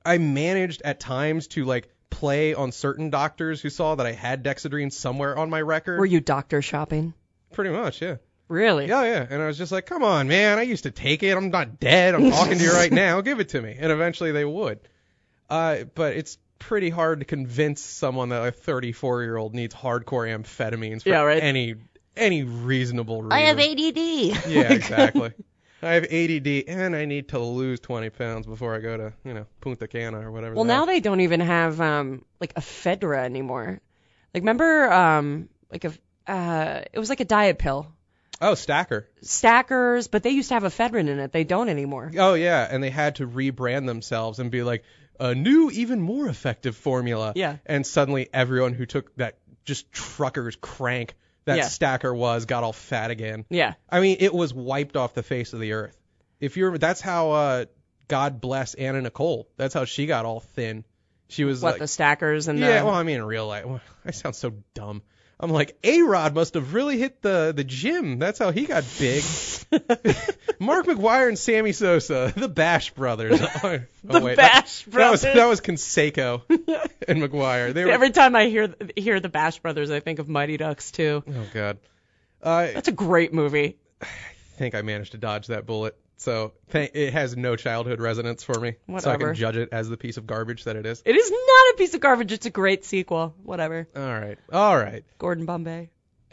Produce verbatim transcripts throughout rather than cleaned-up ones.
I managed at times to like play on certain doctors who saw that I had Dexedrine somewhere on my record. Were you doctor shopping? Pretty much, yeah. Really? Yeah, yeah. And I was just like, come on, man. I used to take it. I'm not dead. I'm talking to you right now. Give it to me. And eventually they would. Uh, but it's pretty hard to convince someone that a thirty-four-year-old needs hardcore amphetamines for Yeah, right. any any reasonable reason. I have A D D. Yeah, exactly. I have A D D and I need to lose twenty pounds before I go to, you know, Punta Cana or whatever. Well, now they don't even have um like ephedra anymore. Like remember um like a uh it was like a diet pill. Oh, Stacker. Stackers, but they used to have ephedrine in it. They don't anymore. Oh yeah, and they had to rebrand themselves and be like a new, even more effective formula. Yeah. And suddenly everyone who took that just trucker's crank that Yeah. Stacker was got all fat again. Yeah. I mean, it was wiped off the face of the earth. If you're, that's how uh, God bless Anna Nicole. That's how she got all thin. She was What, like, the stackers and the... yeah. Well, I mean, in real life, well, I sound so dumb. I'm like, A-Rod must have really hit the, the gym. That's how he got big. Mark McGuire and Sammy Sosa, the Bash Brothers. Oh, The wait, Bash that, Brothers. That was, that was Canseco and McGuire. They were, Every time I hear hear the Bash Brothers, I think of Mighty Ducks too. oh, God. Uh, That's a great movie. I think I managed to dodge that bullet. So th- it has no childhood resonance for me. So I Whatever. can judge it as the piece of garbage that it is. It is not a piece of garbage. It's a great sequel. Whatever. All right. All right. Gordon Bombay.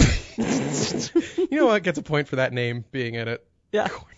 You know what gets a point for that name being in it? Yeah. Gordon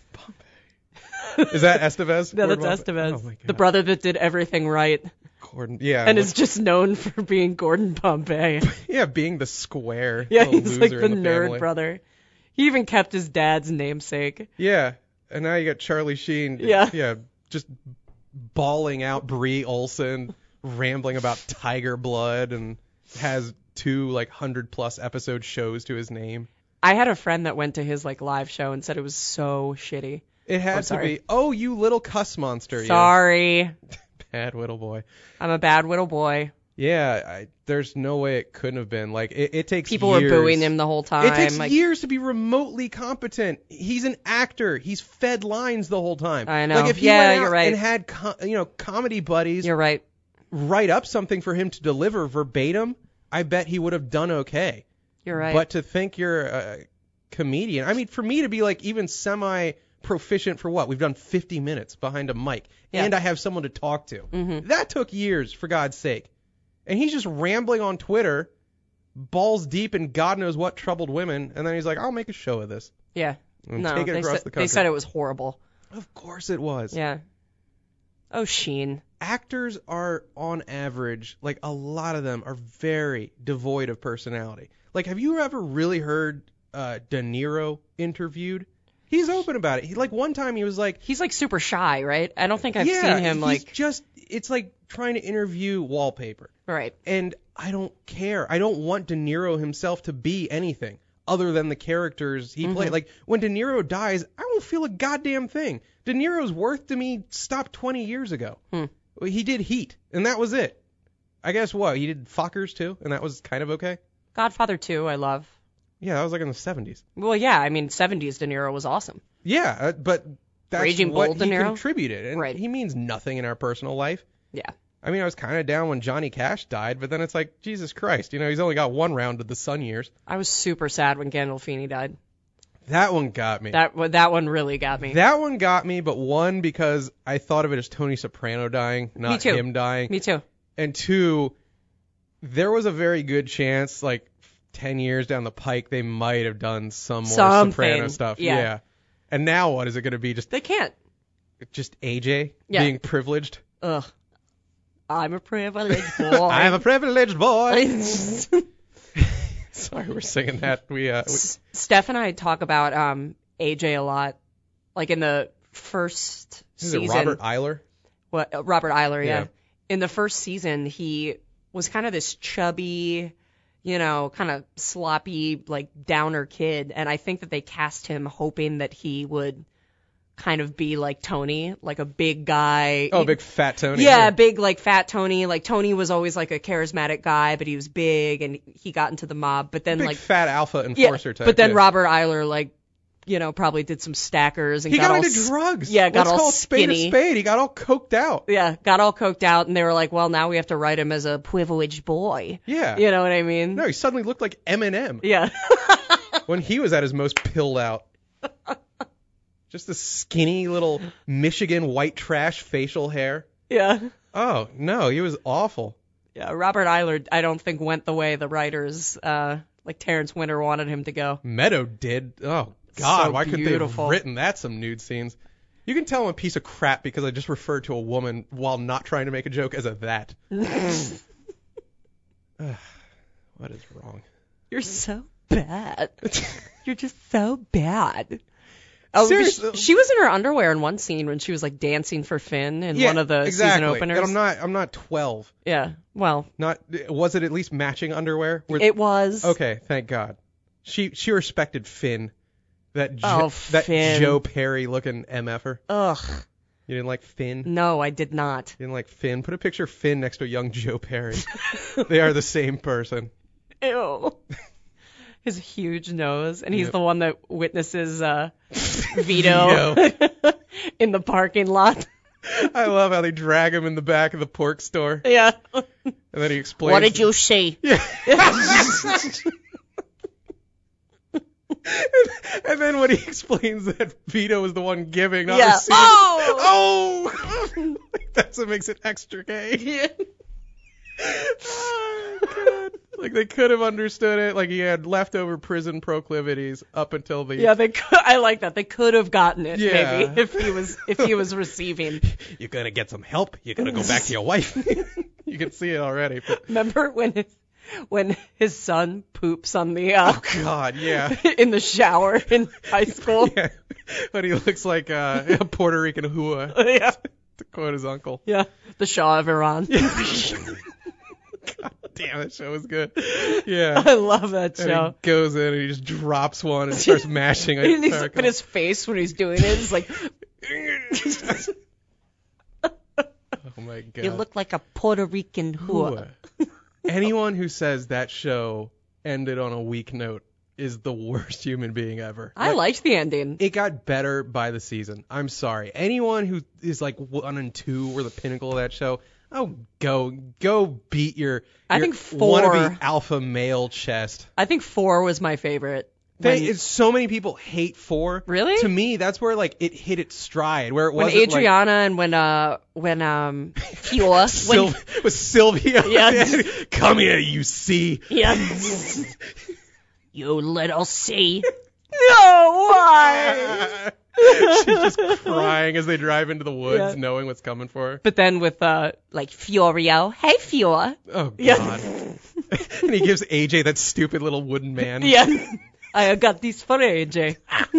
Bombay. Is that Estevez? No, Gordon that's Bombay? Estevez. Oh my God. The brother that did everything right Gordon. Yeah. and what- is just known for being Gordon Bombay. yeah, being the square. Yeah, little he's like loser the, in the nerd family. brother. He even kept his dad's namesake. Yeah. And now you got Charlie Sheen. Yeah. Yeah. Just bawling out Brie Olson, rambling about tiger blood, and has two like hundred plus episode shows to his name. I had a friend that went to his like live show and said it was so shitty. It had I'm to sorry. be. Oh, you little cuss monster. Sorry. You bad little boy. I'm a bad little boy. Yeah. I, there's no way it couldn't have been. Like it, it takes. People years. were booing him the whole time. It takes like, years to be remotely competent. He's an actor. He's fed lines the whole time. I know. Like if he Yeah, went out you're right. and had co- you know comedy buddies You're right. write up something for him to deliver verbatim, I bet he would have done okay. You're right. But to think you're a comedian, I mean, for me to be like even semi proficient for what we've done fifty minutes behind a mic, Yeah. and I have someone to talk to. Mhm. That took years, for God's sake. And he's just rambling on Twitter, balls deep in God knows what troubled women, and then he's like, I'll make a show of this. Yeah. And No, take it they, across said, the country. they said it was horrible. Of course it was. Yeah. Oh, Sheen. Actors are, on average, like a lot of them are very devoid of personality. Like, have you ever really heard uh, De Niro interviewed? He's open about it. He, like, one time he was like, He's like super shy, right? I don't think I've yeah, seen him he's like. just, it's like trying to interview wallpaper. Right. And I don't care. I don't want De Niro himself to be anything other than the characters he Mhm. played. Like, when De Niro dies, I won't feel a goddamn thing. De Niro's worth to me stopped twenty years ago. Hmm. He did Heat, and that was it. I guess what? He did Fockers, too, and that was kind of okay? Godfather two, I love. Yeah, that was like in the seventies. Well, yeah, I mean, seventies De Niro was awesome. Yeah, uh, but that's Raging what Bull De he Niro? contributed, and Right. he means nothing in our personal life. Yeah. I mean, I was kind of down when Johnny Cash died, but then it's like, Jesus Christ, you know, he's only got one round of the Sun years. I was super sad when Gandolfini died. That one got me. That that one really got me. That one got me, but one, because I thought of it as Tony Soprano dying, not Me too. him dying. Me too. And two, there was a very good chance, like ten years down the pike, they might have done some more Something. Soprano stuff. Yeah. And now what is it going to be? Just They can't. just A J Yeah. being privileged? Ugh. I'm a privileged boy. I'm a privileged boy. S- Sorry, we're singing that. We uh, we, Steph and I talk about um A J a lot, like in the first is season. it Robert Eiler? What uh, Robert Eiler, yeah. Yeah. In the first season, he was kind of this chubby, you know, kind of sloppy, like downer kid, and I think that they cast him hoping that he would kind of be like Tony, like a big guy. Oh, big fat Tony. Yeah, big like fat Tony. Like Tony was always like a charismatic guy, but he was big and he got into the mob. But then Big like fat alpha yeah, enforcer type. but then yeah. Robert Eiler like, you know, probably did some stackers and He got, got all into s- drugs. Yeah, got Let's all call a spade skinny. a spade. He got all coked out. Yeah, got all coked out, and they were like, well, now we have to write him as a privileged boy. Yeah. You know what I mean? No, he suddenly looked like Eminem Yeah. when he was at his most pilled out. Just the skinny little Michigan white trash facial hair. Yeah. Oh, no, he was awful. Yeah, Robert Eilert, I don't think went the way the writers, uh, like Terrence Winter wanted him to go. Meadow did. Oh, God, So why couldn't they have beautiful. written that some nude scenes? You can tell I'm a piece of crap because I just referred to a woman while not trying to make a joke as a that. Ugh, what is wrong? You're so bad. You're just so bad. Oh, Seriously. she, she was in her underwear in one scene when she was like dancing for Finn in Yeah, one of the exactly. season openers. And I'm not. I'm not twelve. Yeah. Well, Not. Was it at least matching underwear? Were- it was. Okay, thank God. She she respected Finn. That jo- Oh, that Finn. Joe Perry looking M F-er. Ugh. You didn't like Finn? You No, I did not. didn't like Finn? Put a picture of Finn next to a young Joe Perry. They are the same person. Ew. His huge nose, and he's Yep. the one that witnesses uh, Vito in the parking lot. I love how they drag him in the back of the pork store, Yeah. and then he explains. What did you see? Yeah. And then when he explains that Vito was the one giving, not Yeah. receiving. Oh! Oh! That's what makes it extra gay. Yeah. Oh, God. Like they could have understood it. Like he had leftover prison proclivities up until the. Yeah, they could, I like that. They could have gotten it Yeah. maybe if he was if he was receiving. You're gonna get some help. You're gonna go back to your wife. You can see it already. But... Remember when his, when his son poops on the uh, Oh God, yeah. in the shower in high school? Yeah. But he looks like uh, a Puerto Rican hua, Yeah. to quote his uncle. Yeah. The Shah of Iran. God damn, that show was good. Yeah. I love that And show. he goes in and he just drops one and starts mashing it. And he's, but his face when he's doing it is like, Oh my God. you look like a Puerto Rican hua. Anyone who says that show ended on a weak note is the worst human being ever. I Like, liked the ending. it got better by the season. I'm sorry. Anyone who is like one and two were the pinnacle of that show. Oh, go go beat your, I your think four- wannabe alpha male chest. I think four was my favorite. They, When- it's, so many people hate four. Really? To me, that's where like it hit its stride. Where it when wasn't Adriana and when uh when um Fiora like when Syl- with Sylvia. Yeah. Come here, you see. yeah. You little C. No, why? She's just crying as they drive into the woods, Yeah. knowing what's coming for her. But then with uh like Fiorio, hey Fiora. Oh God! Yeah. And he gives A J that stupid little wooden man. Yeah. I got this for A J.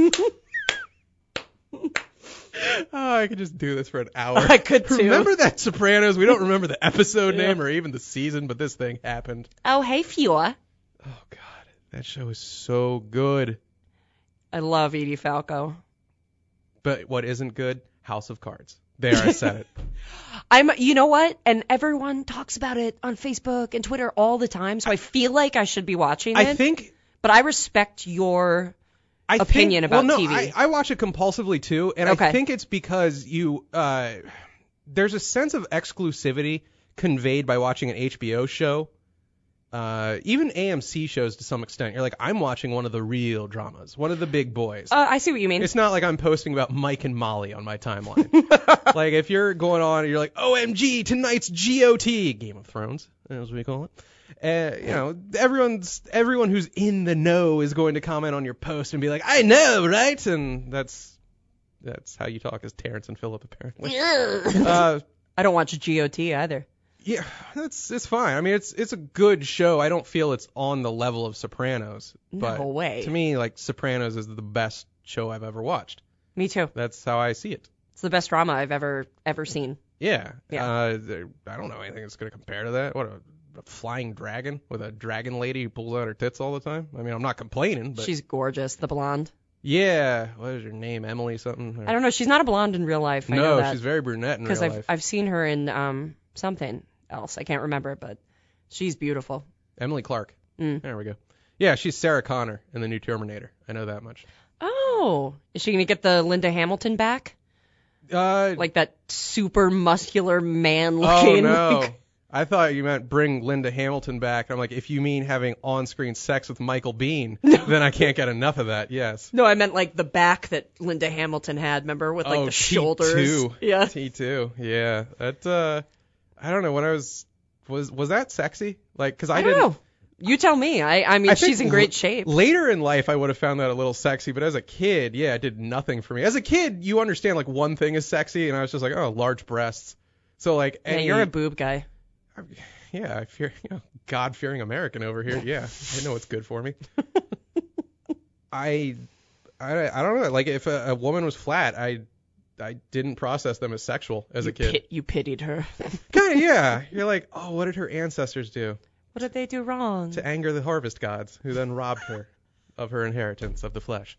Oh, I could just do this for an hour. I could too. Remember that Sopranos? We don't remember the episode Yeah. name or even the season, but this thing happened. Oh, hey Fiora. Oh God, that show is so good. I love Edie Falco. But what isn't good? House of Cards. There, I said it. I'm, you know what? And everyone talks about it on Facebook and Twitter all the time, so I feel like I should be watching it. I think. But I respect your I opinion think, about well, no, T V. I, I watch it compulsively too, and Okay. I think it's because you uh, there's a sense of exclusivity conveyed by watching an H B O show. Uh, even A M C shows to some extent. You're like, I'm watching one of the real dramas, one of the big boys. Uh, I see what you mean. It's not like I'm posting about Mike and Molly on my timeline. Like if you're going on and you're like, O M G, tonight's G O T, Game of Thrones, as we call it. Uh, you know, everyone's everyone who's in the know is going to comment on your post and be like, I know, right? And that's that's how you talk as Terrence and Phillip, apparently. uh, I don't watch G O T either. yeah, that's it's fine. I mean, it's it's a good show. I don't feel it's on the level of Sopranos, but No way. to me, like Sopranos is the best show I've ever watched. Me too. That's how I see it. It's the best drama I've ever ever seen. Yeah. Yeah. Uh, there- I don't know anything that's going to compare to that. What a, a flying dragon with a dragon lady who pulls out her tits all the time. I mean, I'm not complaining, but She's gorgeous, the blonde. yeah. What is her name? Emily something? Or- I don't know. She's not a blonde in real life. I know no, that. she's very brunette in real Because I've life. I've seen her in um something else. I can't remember, but she's beautiful. Emily Clark. Mm. There we go. Yeah, she's Sarah Connor in the new Terminator. I know that much. Oh, Oh, is she gonna get the Linda Hamilton back? Uh, Like that super muscular man oh looking. no. Like, I thought you meant bring Linda Hamilton back. I'm like, if you mean having on-screen sex with Michael Bean, then I can't get enough of that. Yes. no, I meant like the back that Linda Hamilton had. Remember with like oh, the T two. shoulders. Yeah. T two. Yeah. That. Uh, I don't know. When I was was was that sexy? Like, because I, I don't didn't. know. You tell me. I I mean, I think she's in great shape. Later in life, I would have found that a little sexy, but as a kid, yeah, it did nothing for me. As a kid, you understand like one thing is sexy, and I was just like, oh, large breasts. So like, Yeah, any, you're a boob guy. yeah, I fear, you know, God-fearing American over here. Yeah, I know what's good for me. I, I, I don't know. Like, if a, a woman was flat, I, I didn't process them as sexual as you a kid. Pit, you pitied her. Kind of, yeah. You're like, oh, what did her ancestors do What did they do wrong? to anger the harvest gods, who then robbed her of her inheritance of the flesh?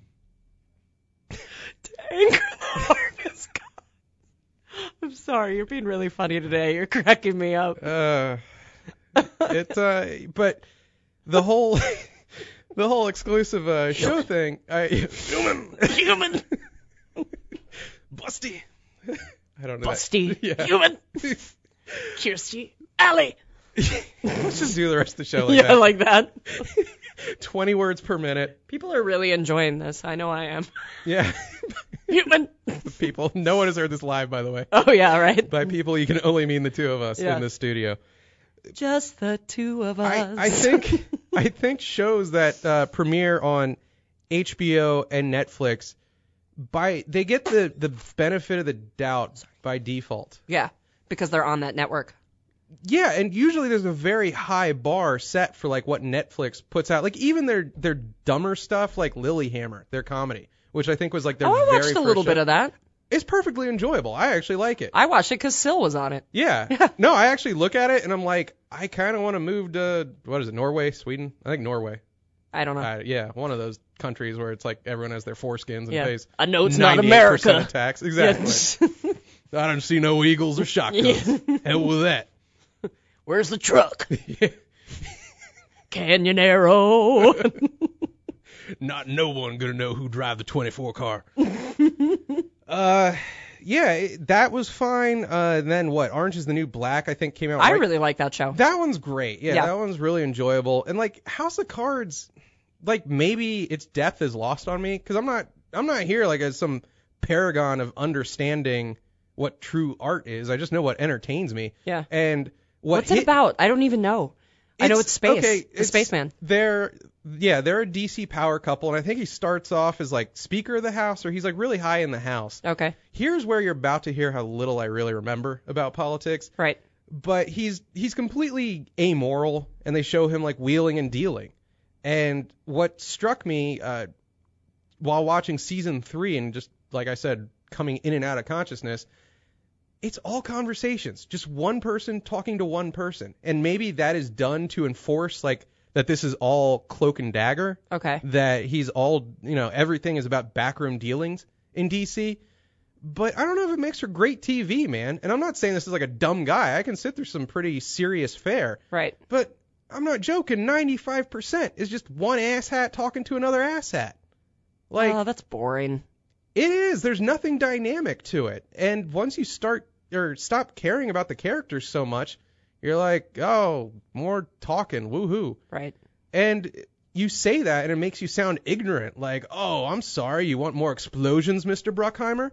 Anger the harvest god. I'm sorry, you're being really funny today. You're cracking me up. Uh, it's uh, but the whole, the whole exclusive uh, show thing, I human, Human. busty. I don't know. Busty. Yeah. Human. Kirstie. Alley. Let's just do the rest of the show like yeah, that. like that. twenty words per minute. People are really enjoying this. I know I am. Yeah. Human. People, no one has heard this live, by the way. Oh, yeah, right. By people, you can only mean the two of us Yeah. in this studio. Just the two of us. I, I think I think shows that uh, premiere on H B O and Netflix, by they get the, the benefit of the doubt by default. Yeah, because they're on that network. Yeah, and usually there's a very high bar set for like what Netflix puts out. Like even their their dumber stuff, like Lilyhammer, their comedy, which I think was like their Oh, I very watched a first little show. bit of that. It's perfectly enjoyable. I actually like it. I watched it because Syl was on it. Yeah. No, I actually look at it and I'm like, I kind of want to move to, what is it, Norway, Sweden? I think Norway. I don't know. Uh, yeah, one of those countries where it's like everyone has their foreskins and yeah. pays I know it's not ninety-eight percent America. of tax. Exactly. Yeah. I don't see no eagles or shotguns. Yeah. Hell with that. Where's the truck? Yeah. Canyonero. Not no one gonna know who drive the twenty-four car. uh, yeah, it, that was fine. Uh, and then what? Orange is the New Black, I think, came out. I right- really like that show. That one's great. Yeah, Yeah. that one's really enjoyable. And like House of Cards, like maybe its depth is lost on me because I'm not I'm not here like as some paragon of understanding what true art is. I just know what entertains me. Yeah. And what What's hit, it about? I don't even know. I know it's space. Okay, the spaceman. They're yeah, they're a D C power couple, and I think he starts off as like Speaker of the House, or he's like really high in the House. Okay. Here's where you're about to hear how little I really remember about politics. Right. But he's he's completely amoral, and they show him like wheeling and dealing. And what struck me uh, while watching season three, and just like I said, coming in and out of consciousness, it's all conversations, just one person talking to one person, and maybe that is done to enforce like that this is all cloak and dagger. Okay. That he's all, you know, everything is about backroom dealings in D C. But I don't know if it makes for great T V, man. And I'm not saying this is like a dumb guy. I can sit through some pretty serious fare. Right. But I'm not joking. ninety-five percent is just one asshat talking to another asshat. Like, oh, that's boring. it is. There's nothing dynamic to it. And once you start or stop caring about the characters so much, you're like, oh, more talking, woohoo. Right. And you say that, and it makes you sound ignorant, like, oh, I'm sorry, you want more explosions, Mister Bruckheimer?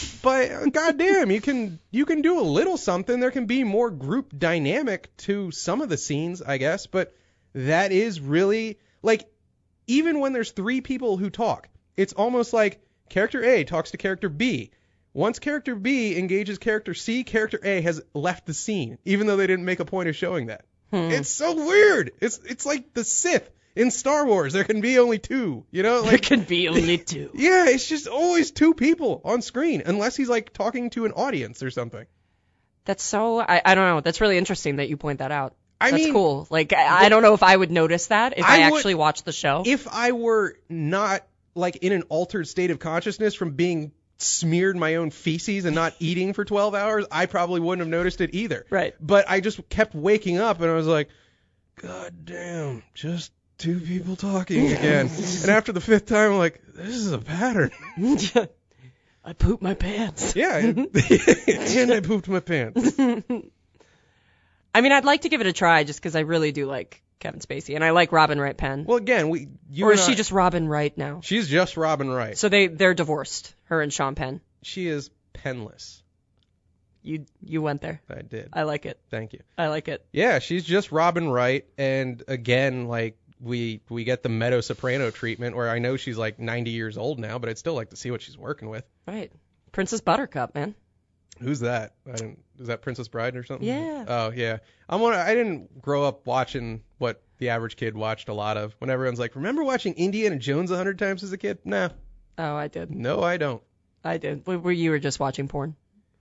But goddamn, you can you can do a little something. There can be more group dynamic to some of the scenes, I guess. But that is really like, even when there's three people who talk, it's almost like character A talks to character B. Once character B engages character C, character A has left the scene, even though they didn't make a point of showing that. Hmm. It's so weird. It's it's like the Sith in Star Wars. There can be only two, you know? There Like, can be only two. yeah, it's just always two people on screen, unless he's like talking to an audience or something. That's so, I, I don't know. That's really interesting that you point that out. I That's mean, cool. Like, I, I don't know if I would notice that if I, I would- actually watched the show. If I were not like in an altered state of consciousness from being smeared my own feces and not eating for twelve hours, I probably wouldn't have noticed it either. Right. But I just kept waking up and I was like, God damn, just two people talking again. And after the fifth time, I'm like, this is a pattern. I pooped my pants. Yeah, and I pooped my pants. I mean, I'd like to give it a try just because I really do like Kevin Spacey, and I like Robin Wright Penn. Well, again, we. You or is and she I- just Robin Wright now? She's just Robin Wright. So they they're divorced, her and Sean Penn. She is penniless. You you went there. I did. I like it. Thank you. I like it. Yeah, she's just Robin Wright, and again, like we we get the Meadow Soprano treatment, where I know she's like ninety years old now, but I'd still like to see what she's working with. Right. Princess Buttercup, man. Who's that? I didn't. Is that Princess Bride or something? Yeah. Oh yeah. I'm one. I didn't grow up watching what the average kid watched a lot of. When everyone's like, "Remember watching Indiana Jones a hundred times as a kid?" Nah. Oh, I did. No, I don't. I did. Were you were just watching porn?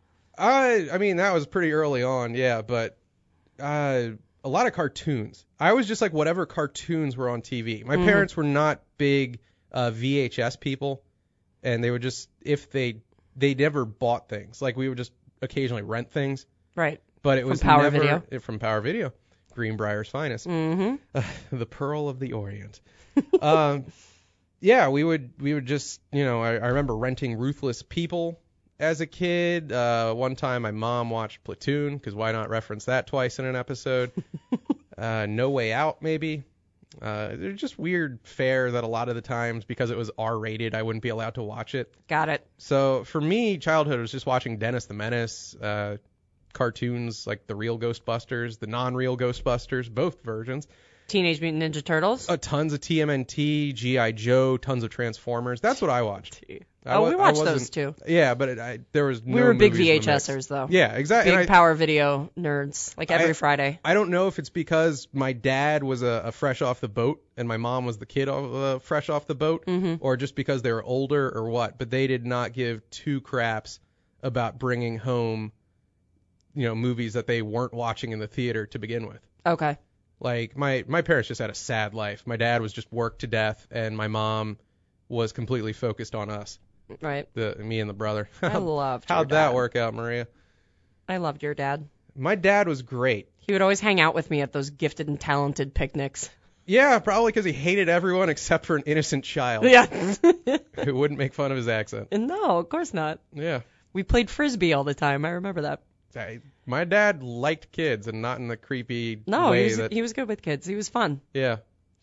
I I mean that was pretty early on, yeah, but uh, a lot of cartoons. I was just like whatever cartoons were on T V. My Mhm. parents were not big uh, V H S people, and they would just if they they never bought things. Like we would just occasionally rent things, Right. but it From was Power never Video? it- from Power Video, Greenbrier's finest, Mm-hmm. the pearl of the Orient. um, yeah, we would we would just you know I, I remember renting Ruthless People as a kid. Uh, one time my mom watched Platoon, because why not reference that twice in an episode? uh, No Way Out, maybe. Uh, they're just weird fare that a lot of the times, because it was R-rated, I wouldn't be allowed to watch it. Got it. So for me, childhood was just watching Dennis the Menace, uh, cartoons like the real Ghostbusters, the non-real Ghostbusters, both versions. Teenage Mutant Ninja Turtles. Uh, tons of T M N T, G I. Joe, tons of Transformers. That's what I watched. I oh, wa- we I watched wasn't- those too. Yeah, but it, I, there was no we were big movies in the mix. VHSers though. Yeah, exactly. Big And I, Power Video nerds, like every I- Friday. I don't know if it's because my dad was a, a fresh off the boat and my mom was the kid off, uh, fresh off the boat, Mhm. or just because they were older or what. But they did not give two craps about bringing home, you know, movies that they weren't watching in the theater to begin with. Okay. Like my my parents just had a sad life. My dad was just worked to death, and my mom was completely focused on us, Right. the me and the brother. I loved your How'd that dad. work out, Maria? I loved your dad. My dad was great. He would always hang out with me at those gifted and talented picnics. Yeah, probably because he hated everyone except for an innocent child Yeah. who wouldn't make fun of his accent. No, of course not. Yeah. We played frisbee all the time. I remember that. I, my dad liked kids and not in the creepy No, way he was that. he was good with kids. He was fun. Yeah.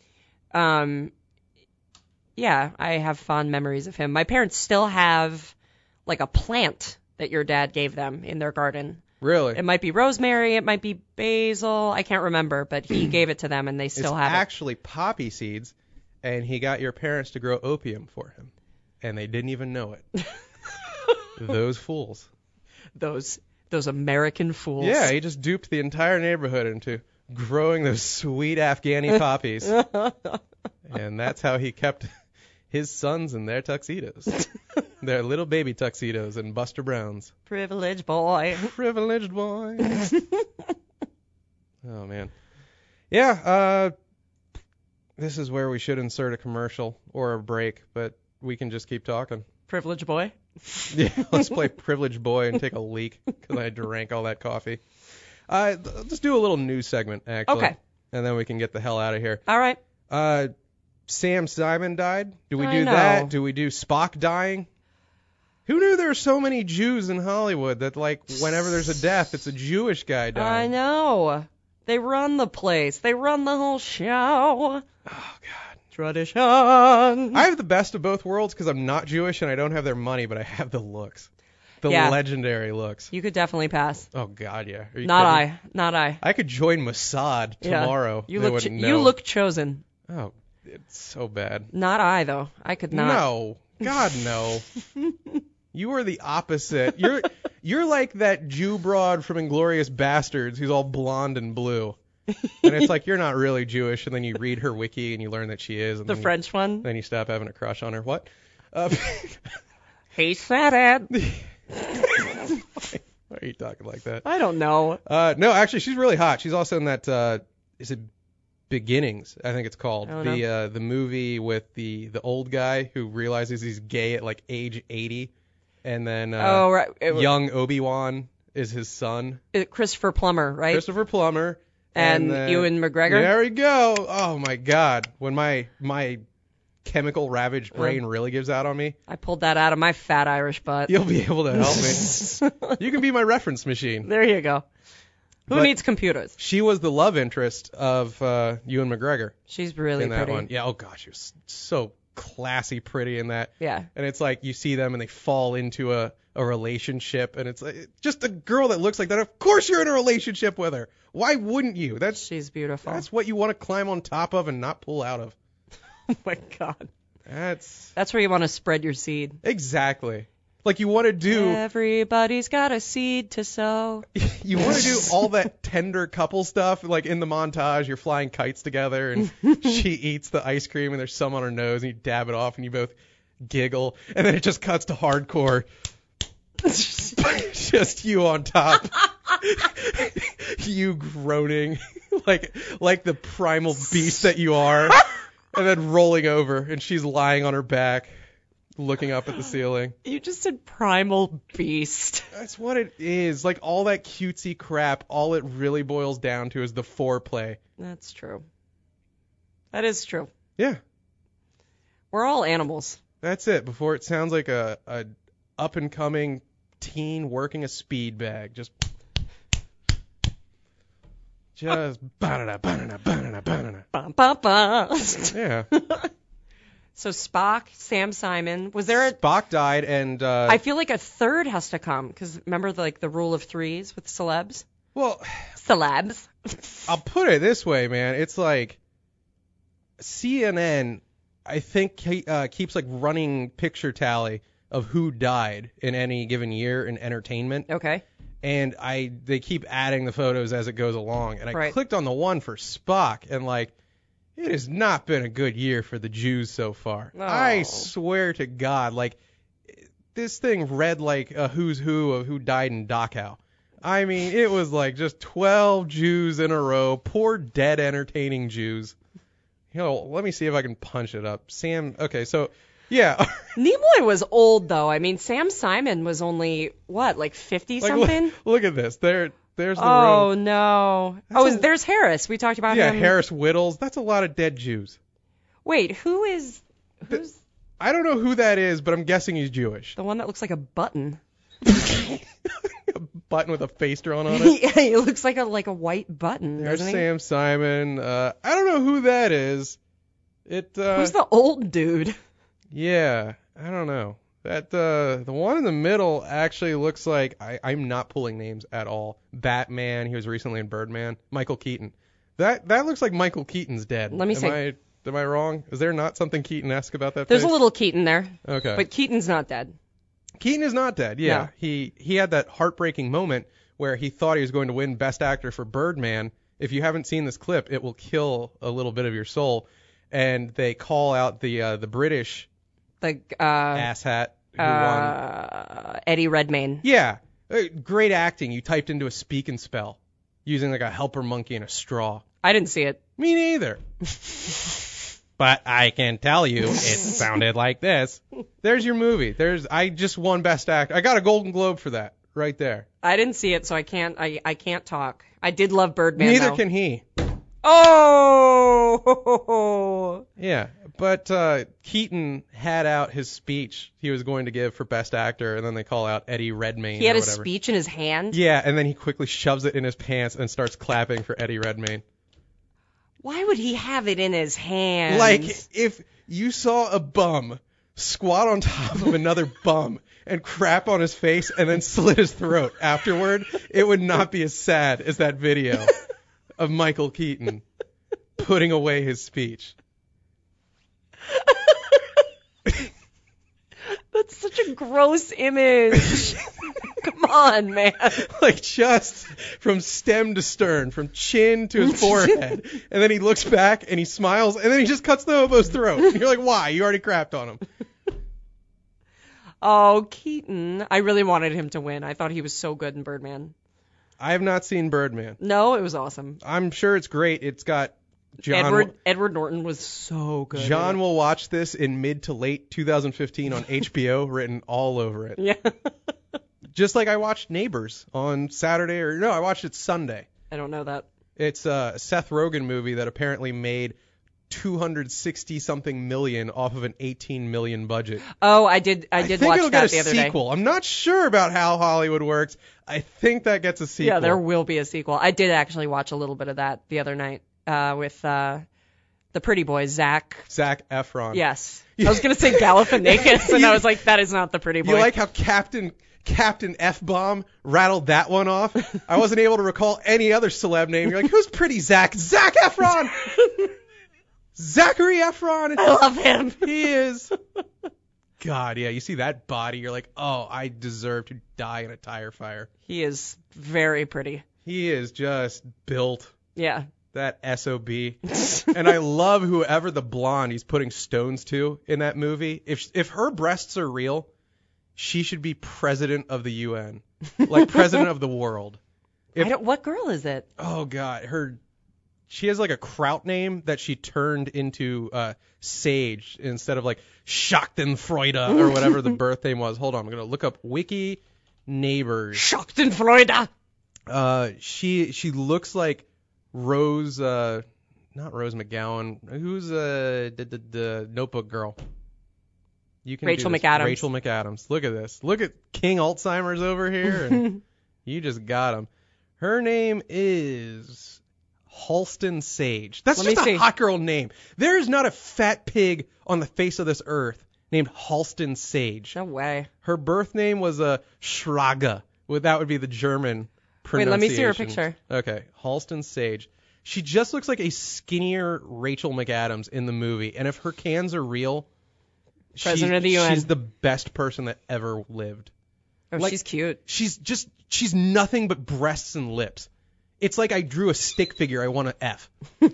Um, yeah, I have fond memories of him. My parents still have like a plant that your dad gave them in their garden. Really? It might be rosemary, it might be basil. I can't remember, but he gave it to them and they still it's have actually poppy seeds, and he got your parents to grow opium for him, and they didn't even know it. Those fools. it. Those those American fools. Yeah, he just duped the entire neighborhood into growing those sweet Afghani poppies. And that's how he kept his sons in their tuxedos. Their little baby tuxedos and Buster Browns. Privileged boy. Privileged boy. Oh, man. Yeah, uh, this is where we should insert a commercial or a break, but we can just keep talking. Privileged boy. Yeah, let's play Privileged Boy and take a leak because I drank all that coffee. Uh, let's do a little news segment, actually. Okay. And then we can get the hell out of here. All right. Uh, Sam Simon died. Do we I do know. that? Do we do Spock dying? Who knew there were so many Jews in Hollywood that, like, whenever there's a death, it's a Jewish guy I dying? know. They run the place. They run the whole show. Oh, God. Tradition. I have the best of both worlds because I'm not Jewish and I don't have their money, but I have the looks. The Yeah. legendary looks. You could definitely pass. Oh, God, yeah. Are you Not kidding? I. Not I. I could join Mossad Yeah. tomorrow. You They look. wouldn't Ch- know. you look chosen. Oh, it's so bad. Not I though. I could not. No. God, no. You are the opposite. You're you're like that Jew broad from Inglourious Bastards who's all blonde and blue. And it's like you're not really Jewish, and then you read her wiki and you learn that she is. And The then French one. You, then you stop having a crush on her. What? Uh, He said it. why are you talking like that? I don't know. Uh, no, actually, she's really hot. She's also in that. Uh, is it Beginnings? I think it's called I don't the uh, the movie with the the old guy who realizes he's gay at like age eighty, and then uh, oh right. It, young Obi-Wan is his son. it- Christopher Plummer, right? Christopher Plummer. And, then- Ewan McGregor. There we go. Oh my God. When my my chemical ravaged brain really gives out on me, I pulled that out of my fat Irish butt. you'll be able to help me. You can be my reference machine. There you go. Who But- needs computers? She was the love interest of uh, Ewan McGregor She's really in that pretty. one. Yeah. Oh gosh, she was so classy, pretty in that. Yeah. And it's like you see them and they fall into a, a relationship, and it's like, just a girl that looks like that. Of course you're in a relationship with her. Why wouldn't you? That's She's beautiful. that's what you want to climb on top of and not pull out of. Oh my God. That's That's where you want to spread your seed. exactly. Like you want to do Everybody's got a seed to sow. you want to do all that tender couple stuff, like in the montage, you're flying kites together, and she eats the ice cream, and there's some on her nose, and you dab it off, and you both giggle, and then it just cuts to hardcore. Just you on top, you groaning like like the primal beast that you are, and then rolling over, and she's lying on her back, looking up at the ceiling. You just said primal beast. That's what it is. Like all that cutesy crap, all it really boils down to is the foreplay. That's true. That is true. Yeah, We're all animals. that's it. Before it sounds like a, a up and coming teen working a speed bag. Just just banana banana banana banana. Bum, bum, bum. Yeah. So Spock, Sam Simon. Was there a... Spock died, and uh, I feel like a third has to come, because remember the, like the rule of threes with celebs? well, Celebs. I'll put it this way, man. It's like C N N, I think, ke- uh, keeps like running picture tally of who died in any given year in entertainment, Okay. and I they keep adding the photos as it goes along. And I Right. clicked on the one for Spock, and like, it has not been a good year for the Jews so far. Oh. I swear to God, like, this thing read like a who's who of who died in Dachau. I mean, it was like just twelve Jews in a row, poor dead entertaining Jews. You know, let me see if I can punch it up. Sam, okay, so, yeah. Nimoy was old, though. I mean, Sam Simon was only, what, like fifty Like, something? Look, look at this. There, there's the Oh, room. no. That's Oh, a- there's Harris. We talked about Yeah, him. Harris Whittles. That's a lot of dead Jews. Wait, who is... Who's I don't know who that is, but I'm guessing he's Jewish. the one that looks like a button? A button with a face drawn on it. Yeah, he looks like a like a white button, There's doesn't he? Sam Simon. Uh, I don't know who that is. It. Uh, Who's the old dude? Yeah, I don't know. That uh, the one in the middle actually looks like I, I'm not pulling names at all. Batman. He was recently in Birdman. Michael Keaton. That that looks like Michael Keaton's dead. Let me am see. I, am I wrong? Is there not something Keaton-esque about that There's face? a little Keaton there, Okay. but Keaton's not dead. Keaton is not dead. Yeah, No. he he had that heartbreaking moment where he thought he was going to win Best Actor for Birdman. If you haven't seen this clip, it will kill a little bit of your soul. And they call out the uh, the British The uh, asshat who won. uh, Eddie Redmayne. Yeah, uh, great acting. You typed into a speak and spell using like a helper monkey and a straw. I didn't see it. Me neither. But I can tell you, it sounded like this. There's your movie. There's I just won Best Actor. I got a Golden Globe for that right there. I didn't see it, so I can't. I, I can't talk. I did love Birdman. Neither though. can he. Oh. Yeah, but uh, Keaton had out his speech he was going to give for Best Actor, and then they call out Eddie Redmayne. He had or a whatever. speech in his hand. Yeah, and then he quickly shoves it in his pants and starts clapping for Eddie Redmayne. Why would he have it in his hand? Like, if you saw a bum squat on top of another bum and crap on his face and then slit his throat afterward, it would not be as sad as that video of Michael Keaton putting away his speech. That's such a gross image. Come on, man. Like, just from stem to stern, from chin to his forehead. And then he looks back and he smiles and then he just cuts the hobo's throat. And you're like, why? You already crapped on him. Oh, Keaton. I really wanted him to win. I thought he was so good in Birdman. I have not seen Birdman. No, it was awesome. I'm sure it's great. It's got John. Edward Edward Norton was so good. John will watch this in mid to late two thousand fifteen on H B O, written all over it. Yeah. Just like I watched Neighbors on Saturday, or no, I watched it Sunday. I don't know that. It's a Seth Rogen movie that apparently made two hundred sixty something million off of an eighteen million budget. Oh, I did. I did think watch it'll that get the a other sequel. day. I'm not sure about how Hollywood works. I think that gets a sequel. Yeah, there will be a sequel. I did actually watch a little bit of that the other night uh, with uh, the pretty boy Zach. Zac Efron. Yes, I was gonna say Galifianakis, and I was like, that is not the pretty boy. You like how Captain Captain F-Bomb rattled that one off? I wasn't able to recall any other celeb name. You're like, who's pretty Zach? Zac Efron. Zachary Efron. I love him. He is. God, yeah. You see that body, you're like, oh, I deserve to die in a tire fire. He is very pretty. He is just built. Yeah. That S O B. And I love whoever the blonde he's putting stones to in that movie. If if her breasts are real, she should be president of the U N, like president of the world. If, I don't, what girl is it? Oh God, her. She has like a kraut name that she turned into uh, Sage instead of like Schadenfreude or whatever the birth name was. Hold on, I'm gonna look up Wiki neighbors. Schadenfreude. Uh, she she looks like Rose, uh, not Rose McGowan. Who's uh the, the, the Notebook girl? You can Rachel do this. McAdams. Rachel McAdams. Look at this. Look at King Alzheimer's over here, and you just got him. Her name is Halston Sage. That's Let just a me see. hot girl name. There is not a fat pig on the face of this earth named Halston Sage. No way. Her birth name was a uh, Schraga. Well, that would be the German Wait, let me see her pronunciation. picture. Okay, Halston Sage. She just looks like a skinnier Rachel McAdams in the movie. And if her cans are real, President she, of the U N. she's the best person that ever lived. Oh, Like- she's cute. She's just, she's nothing but breasts and lips. It's like I drew a stick figure I want to F.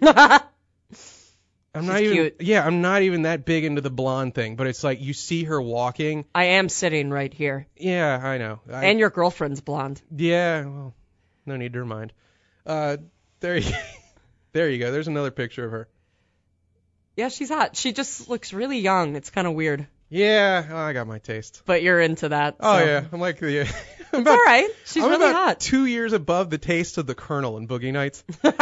I'm not She's even, cute. yeah, I'm not even that big into the blonde thing, but it's like you see her walking. I am sitting right here. Yeah, I know. I, And your girlfriend's blonde. Yeah, well, no need to remind. Uh, there you, there you go. There's another picture of her. Yeah, she's hot. She just looks really young. It's kind of weird. Yeah, oh, I got my taste. But you're into that. Oh so. yeah, I'm like the. I'm It's about, all right. She's I'm really about hot. two years above the taste of the Colonel in Boogie Nights.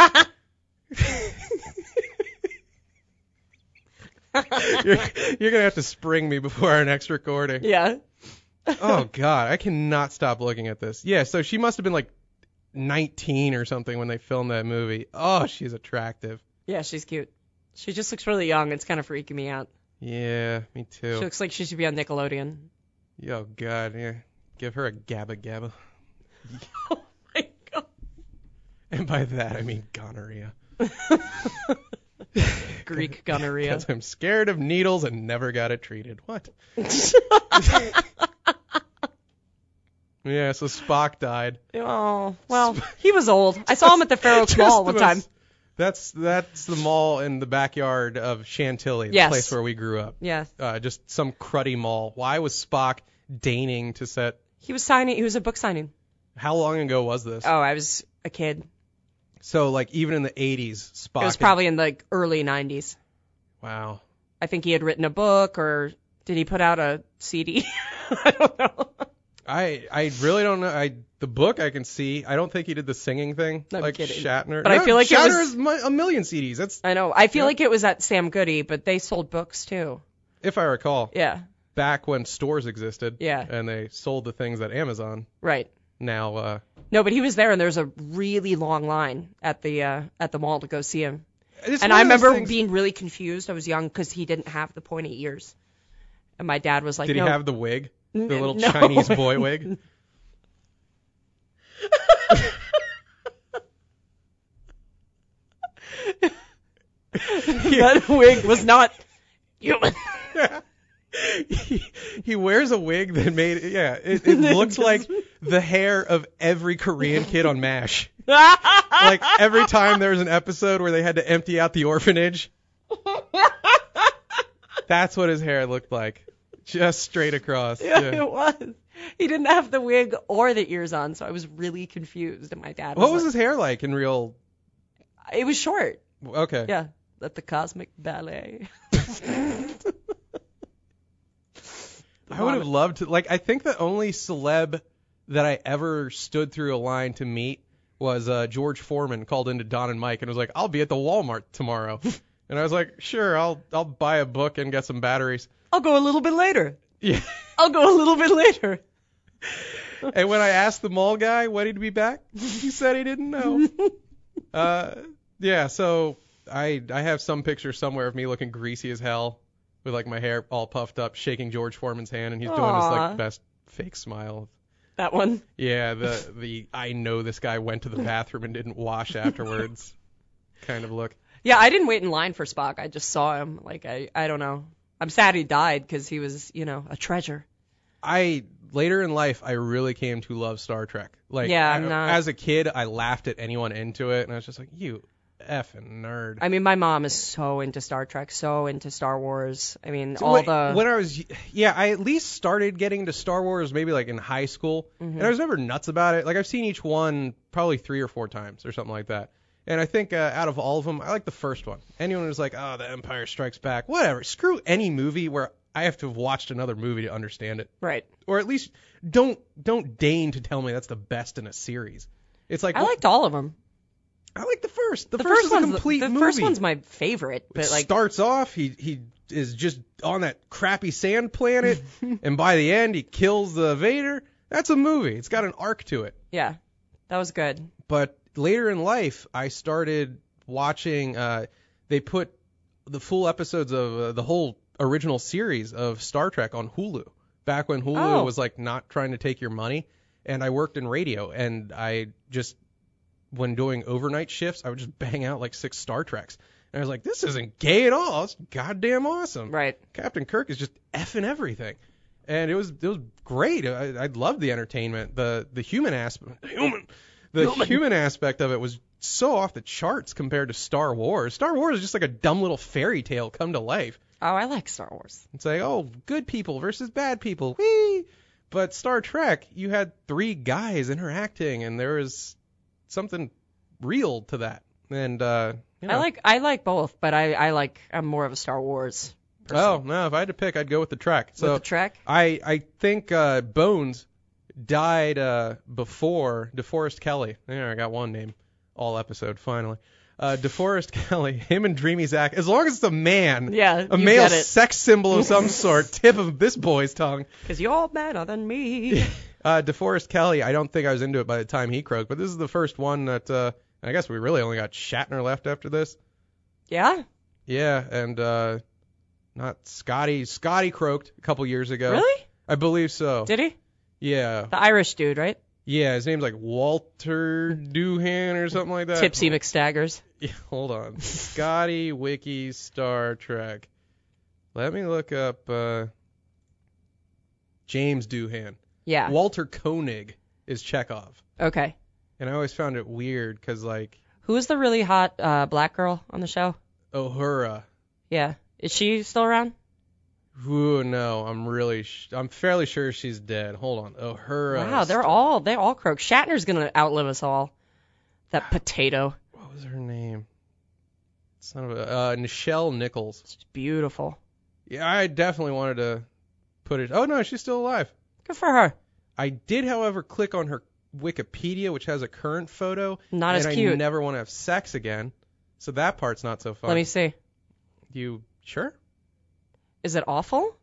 you're, you're gonna have to spring me before our next recording. Yeah. Oh God, I cannot stop looking at this. Yeah, so she must have been like nineteen or something when they filmed that movie. Oh, she's attractive. Yeah, she's cute. She just looks really young. It's kind of freaking me out. Yeah, me She too. looks like she should be on Nickelodeon. Oh God, yeah. Give her a gabba gabba. Oh my god. And by that I mean gonorrhea. Greek gonorrhea. Because I'm scared of needles and never got it treated. What? Yeah, so Spock died. Oh, well, he was old. I saw him at the Fair Oaks Mall Just one the time. most- That's that's the mall in the backyard of Chantilly, the Yes. place where we grew up. Yeah. Uh, just some cruddy mall. Why was Spock deigning to set? He was signing. He was a book signing. How long ago was this? Oh, I was a kid. So like even in the eighties, Spock. It was had- probably in the early nineties. Wow. I think he had written a book, or did he put out a C D? I don't know. I I really don't know. I the book I can see. I don't think he did the singing thing I'm like kidding. Shatner. But I No, feel like it Shatner was- is mi- a million C Ds. That's I know. I feel Yeah. like it was at Sam Goody, but they sold books too. if I recall Yeah. back when stores existed. Yeah. And they sold the things that Amazon Right. now. Uh, No, but he was there, and there was a really long line at the uh, at the mall to go see him. it's And one I of those remember things- being really confused. I was young because he didn't have the pointy ears, and my dad was like, Did "No." he have the wig? The N- little no. Chinese boy wig? That wig was not human. he, he wears a wig that made yeah it, it looked like the hair of every Korean kid on MASH. Like every time there was an episode where they had to empty out the orphanage, that's what his hair looked like, just straight across. Yeah, Yeah. it was. He didn't have the wig or the ears on, so I was really confused. And my dad was What was like, his hair like in real? It was short. Okay. Yeah, at the Cosmic Ballet. I would have loved to. Like, I think the only celeb that I ever stood through a line to meet was uh, George Foreman called into Don and Mike and was like, "I'll be at the Walmart tomorrow," and I was like, "Sure, I'll I'll buy a book and get some batteries." I'll go a little bit later. Yeah. I'll go a little bit later. And when I asked the mall guy when he'd be back, he said he didn't know. uh, yeah, so I I have some picture somewhere of me looking greasy as hell with like my hair all puffed up, shaking George Foreman's hand, and he's doing his Aw. like best fake smile. That one. Yeah, the the I know this guy went to the bathroom and didn't wash afterwards kind of look. Yeah, I didn't wait in line for Spock. I just saw him. Like, I, I don't know. I'm sad he died because he was, you know, a treasure. I later in life I really came to love Star Trek. Like, Yeah, I- I'm not- as a kid I laughed at anyone into it, and I was just like, you effing nerd. I mean, my mom is so into Star Trek, so into Star Wars. I mean, So all when, the... when I was, yeah, I at least started getting into Star Wars maybe like in high school, Mm-hmm. and I was never nuts about it. Like I've seen each one probably three or four times or something like that. And I think uh, out of all of them, I like the first one. Anyone who's like, oh, The Empire Strikes Back, whatever. Screw any movie where I have to have watched another movie to understand it, Right. or at least don't don't deign to tell me that's the best in a series. It's like I liked all of them. I like the first. The, The first, first is a one's complete the movie. first one's my favorite, but It like starts off, he he is just on that crappy sand planet, and by the end he kills the Vader. That's a movie. It's got an arc to it. yeah, that was good. But later in life, I started watching. Uh, they put the full episodes of uh, the whole original series of Star Trek on Hulu. Back when Hulu Oh. was like not trying to take your money, and I worked in radio, and I just when doing overnight shifts, I would just bang out like six Star Treks. And I was like, this isn't gay at all. It's goddamn awesome. Right. Captain Kirk is just effing everything. And it was it was great. I, I loved the entertainment. The the human aspect human the Human. human aspect of it was so off the charts compared to Star Wars. Star Wars is just like a dumb little fairy tale come to life. Oh, I like Star Wars. It's like, oh, good people versus bad people. Whee! But Star Trek, you had three guys interacting, and there was something real to that. And uh, you know. I like I like both, but I I like I'm more of a Star Wars person. Oh no, if I had to pick, I'd go with the Trek. So With the Trek. I I think uh, Bones died uh, before DeForest Kelly. There, I got one name all episode finally. Uh, DeForest Kelly, him and Dreamy Zach. As long as it's a man, Yeah, a you male get it. sex symbol of some sort, tip of this boy's tongue. Because you're better than me. Uh, DeForest Kelly, I don't think I was into it by the time he croaked, but this is the first one that uh, I guess we really only got Shatner left after this. Yeah. Yeah, and uh, not Scotty. Scotty croaked a couple years ago. Really? I believe so. Did he? Yeah. The Irish dude, right? Yeah, his name's like Walter Doohan or something like that. Tipsy McStaggers. Yeah, hold on. Scotty Wiki Star Trek. Let me look up uh, James Doohan. Yeah. Walter Koenig is Chekhov. Okay. And I always found it weird because, like, Who's the really hot uh, black girl on the show? Uhura. Yeah. Is she still around? Ooh, no, I'm really, sh- I'm fairly sure she's dead. Hold on. Uhura. Wow, they're all they all croak. Shatner's gonna outlive us all. That potato. What was her name? Son of a, uh, Nichelle Nichols. It's beautiful. Yeah, I definitely wanted to put it. Oh no, she's still alive. Good for her. I did, however, click on her Wikipedia, which has a current photo. Not and as I cute. never want to have sex again. So that part's not so fun. Let me see. You sure? Is it awful?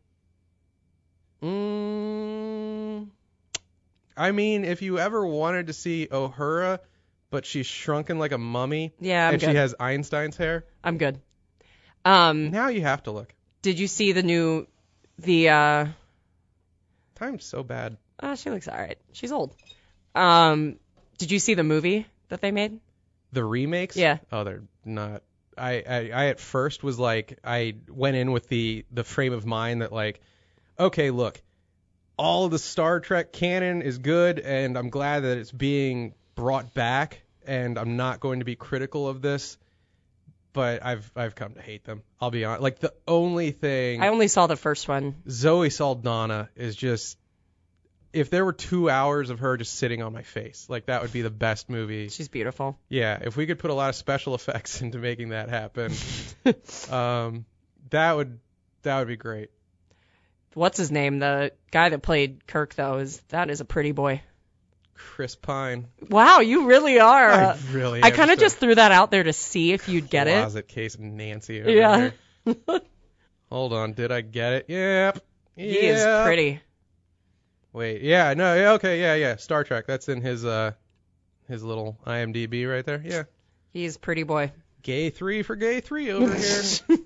Mm, I mean, if you ever wanted to see Uhura, but she's shrunken like a mummy, Yeah, I'm and good. she has Einstein's hair, I'm good. Um, now you have to look. did you see the new the uh Time's so bad. oh, she looks alright. She's old. Um did you see the movie that they made? The remakes? Yeah. Oh, they're not. I, I, I at first was like, I went in with the, the frame of mind that like, okay, look, all of the Star Trek canon is good, and I'm glad that it's being brought back, and I'm not going to be critical of this, but I've I've come to hate them. I'll be honest. Like, the only thing I only saw the first one. Zoe Saldana is just, if there were two hours of her just sitting on my face, like, that would be the best movie. She's beautiful. Yeah, if we could put a lot of special effects into making that happen, um, that would that would be great. What's his name? The guy that played Kirk though is that is a pretty boy. Chris Pine. Wow, you really are. I Uh, really. I am kind of a just threw that out there to see if you'd get it. Closet case of Nancy. Over Yeah. Here. Hold on, did I get it? Yep. He is Yep. pretty. Wait, yeah, no, yeah, okay, yeah, yeah. Star Trek. That's in his uh his little I M D B right there. Yeah. He's pretty boy. Gay three for gay three over here.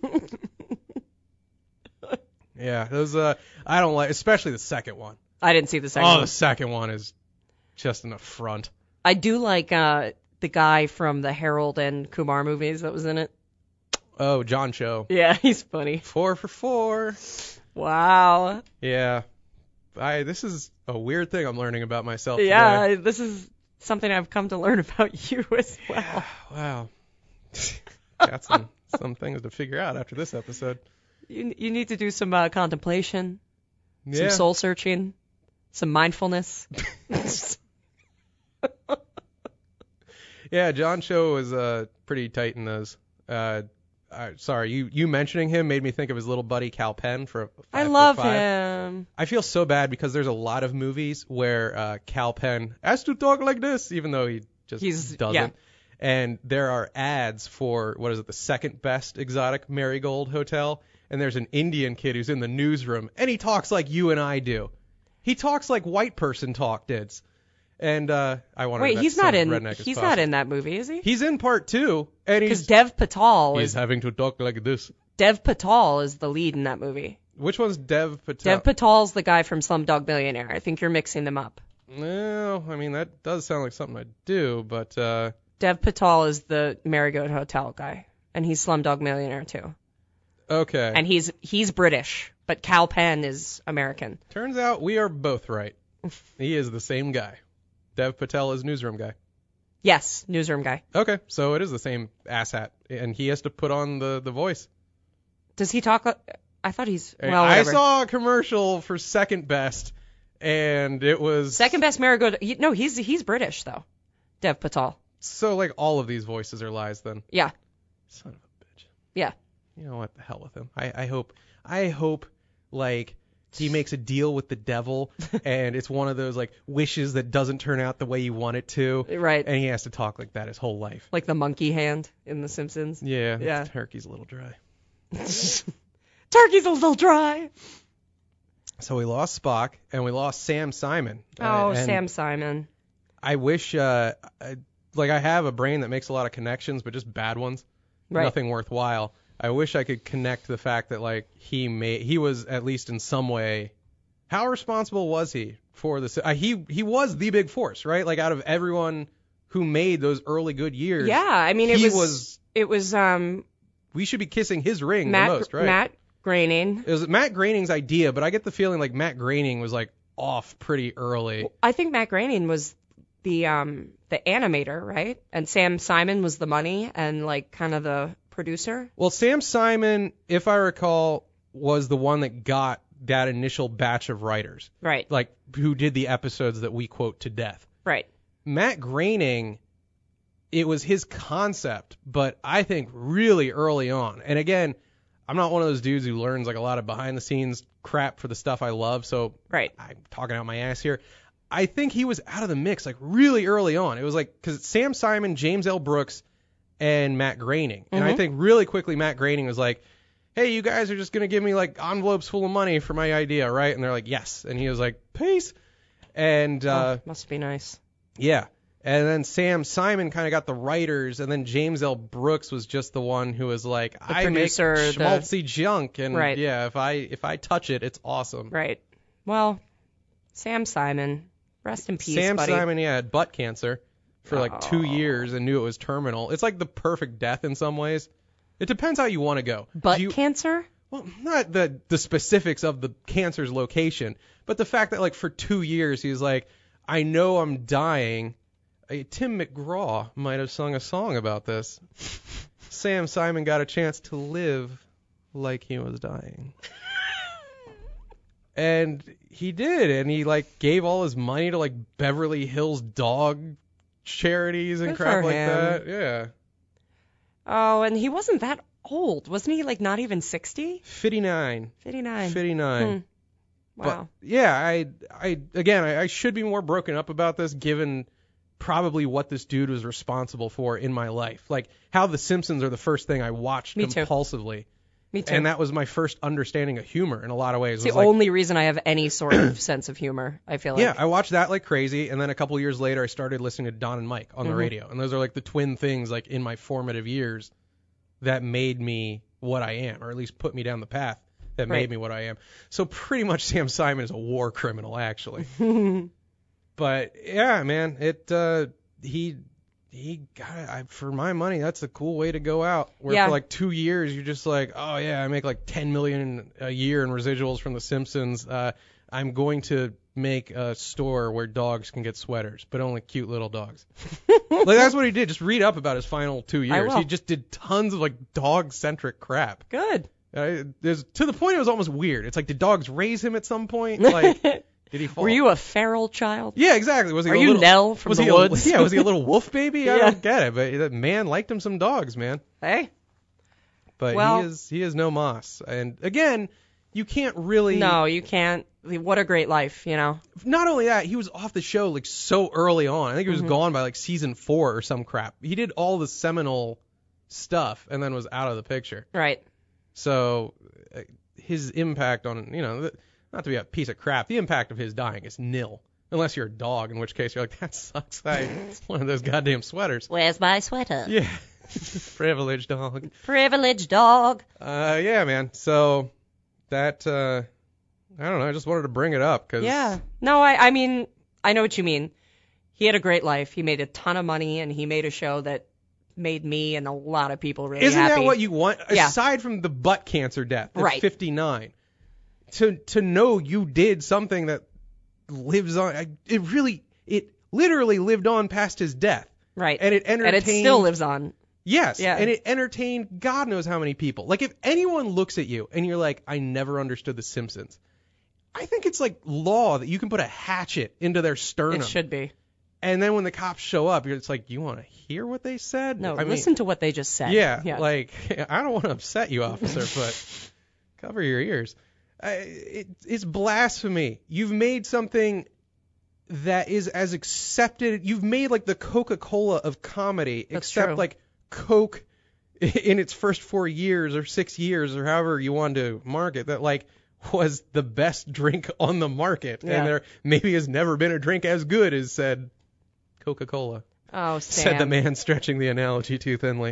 Yeah, those uh I don't like, especially the second one. I didn't see the second Oh, one. the second one is just an affront. I do like uh, the guy from the Harold and Kumar movies that was in it. Oh, John Cho. Yeah, he's funny. Four for four. Wow. Yeah. I this is a weird thing I'm learning about myself today. Yeah, this is something I've come to learn about you as well. Wow. Got some some things to figure out after this episode. You you need to do some uh, contemplation, Yeah. some soul searching, some mindfulness. Yeah, John Cho was uh pretty tight in those. Uh, uh, sorry, you you mentioning him made me think of his little buddy Cal Penn for. I Five love Foot Five. him. I feel so bad because there's a lot of movies where uh, Cal Penn has to talk like this, even though he just He's- doesn't. yeah. And there are ads for, what is it, the second best exotic Marigold Hotel. And there's an Indian kid who's in the newsroom, and he talks like you and I do. He talks like white person talk did. And uh, I want to. Wait, he's not in. He's not in that movie, is he? He's in part two, and Because he's Dev Patel he's is having to talk like this. Dev Patel is the lead in that movie. Which one's Dev Patel? Dev Patel's the guy from Slumdog Millionaire. I think you're mixing them up. No, I mean that does sound like something I'd do, but uh, Dev Patel is the Marigold Hotel guy, and he's Slumdog Millionaire too. okay. And he's he's British, but Cal Penn is American. Turns out we are both right. He is the same guy. Dev Patel is newsroom guy. Yes, newsroom guy. Okay, so it is the same asshat, and he has to put on the, the voice. Does he talk? I thought he's And well. I Whatever. saw a commercial for Second Best, and it was Second best Marigold. he- No, he's he's British though. Dev Patel. so like all of these voices are lies. Then Yeah, son of a bitch. yeah. You know what? The hell with him. I, I hope I hope like he makes a deal with the devil, and it's one of those like wishes that doesn't turn out the way you want it to, Right. and he has to talk like that his whole life. Like the monkey hand in The Simpsons. Yeah, Yeah. Turkey's a little dry. Turkey's a little dry. So we lost Spock, and we lost Sam Simon. Oh, Uh, and Sam Simon. I wish, uh, I, like, I have a brain that makes a lot of connections, but just bad ones. Right. Nothing worthwhile. I wish I could connect the fact that, like, he made, he was at least in some way, how responsible was he for this? Uh, he he was the big force, right? Like, out of everyone who made those early good years, Yeah, I mean it he was, was- it was um we should be kissing his ring Matt the most, right? Matt Groening. It was Matt Groening's idea, but I get the feeling like Matt Groening was like off pretty early. I think Matt Groening was the um the animator, right? And Sam Simon was the money and like kind of the producer. Well, Sam Simon, if I recall, was the one that got that initial batch of writers, Right. like who did the episodes that we quote to death. Right. Matt Groening, it was his concept, but I think really early on. And again, I'm not one of those dudes who learns like a lot of behind the scenes crap for the stuff I love, so Right. I'm talking out my ass here. I think he was out of the mix like really early on. It was like because Sam Simon, James L. Brooks, and Matt Groening. And I Mhm. think really quickly Matt Groening was like, hey, you guys are just going to give me like envelopes full of money for my idea, right? And they're like, yes. And he was like, peace. And uh, Oh, must be nice. yeah. And then Sam Simon kind of got the writers, and then James L. Brooks was just the one who was like, I producer, make the- schmaltzy junk, and Right. yeah, if I if I touch it, it's awesome. Right. Well, Sam Simon, rest in peace, Sam buddy. Simon, yeah, had butt cancer for like two Oh. years and knew it was terminal. It's like the perfect death in some ways. It depends how you want to go. Butt Do you, cancer? well, not the the specifics of the cancer's location, but the fact that like for two years he's like, I know I'm dying. Uh, Tim McGraw might have sung a song about this. Sam Simon got a chance to live like he was dying. And he did, and he like gave all his money to like Beverly Hills dog charities and Good crap for like him. that. Yeah. Oh, and he wasn't that old, wasn't he? Like not even sixty? fifty-nine. fifty-nine. fifty-nine. Hmm. Wow. But yeah, I, I again, I, I should be more broken up about this, given probably what this dude was responsible for in my life. Like how The Simpsons are the first thing I watched Me too. compulsively. Me too. And that was my first understanding of humor in a lot of ways. It's was the like, only reason I have any sort of sense of humor, I feel like. yeah, I watched that like crazy, and then a couple years later, I started listening to Don and Mike on the Mhm. radio, and those are like the twin things like in my formative years that made me what I am, or at least put me down the path that Right. made me what I am. So pretty much Sam Simon is a war criminal, actually. But yeah, man, it uh, he he got I, for my money. That's a cool way to go out. Where Yeah. for like two years you're just like, oh yeah, I make like ten million a year in residuals from The Simpsons. Uh, I'm going to make a store where dogs can get sweaters, but only cute little dogs. Like that's what he did. Just read up about his final two I years. will. He just did tons of like dog centric crap. Good. Uh, there's to the point it was almost weird. It's like, did dogs raise him at some point? Like, did he fall? Were you a feral child? Yeah, exactly. Was he Are a you little, Nell from was the he woods? A, yeah, was he a little wolf baby? I Yeah. don't get it, but that man liked him some dogs, man. Hey? But Well- he is he is no Moss. And again, you can't really. No, you can't. What a great life, you know? Not only that, he was off the show like so early on. I think he was Mhm. gone by like season four or some crap. He did all the seminal stuff and then was out of the picture. Right. So uh, his impact on, you know, th- not to be a piece of crap, the impact of his dying is nil. Unless you're a dog, in which case you're like, that sucks. I, it's one of those goddamn sweaters. Where's my sweater? Yeah. Privileged dog. Privileged dog. Uh, yeah, man. So that, uh, I don't know. I just wanted to bring it up because. Yeah. No, I, I mean, I know what you mean. He had a great life. He made a ton of money, and he made a show that made me and a lot of people really Isn't happy. that what you want? Yeah. Aside from the butt cancer death at Right. fifty-nine, to to know you did something that lives on. I- It really, it literally lived on past his death, Right. and it entertained. And it still lives on. Yes, Yeah. and it entertained God knows how many people. Like if anyone looks at you and you're like, I never understood The Simpsons, I think it's like law that you can put a hatchet into their sternum. It should be. And then when the cops show up, you're it's like, you want to hear what they said? No, I mean, listen to what they just said. yeah, Yeah. like I don't want to upset you, officer, but cover your ears. I, it, it's blasphemy. You've made something that is as accepted. You've made like the Coca-Cola of comedy, That's except true. like Coke in its first four years or six years or however you want to market that like was the best drink on the market, Yeah. and there maybe has never been a drink as good as said Coca-Cola. Oh, Sam. Said the man stretching the analogy too thinly.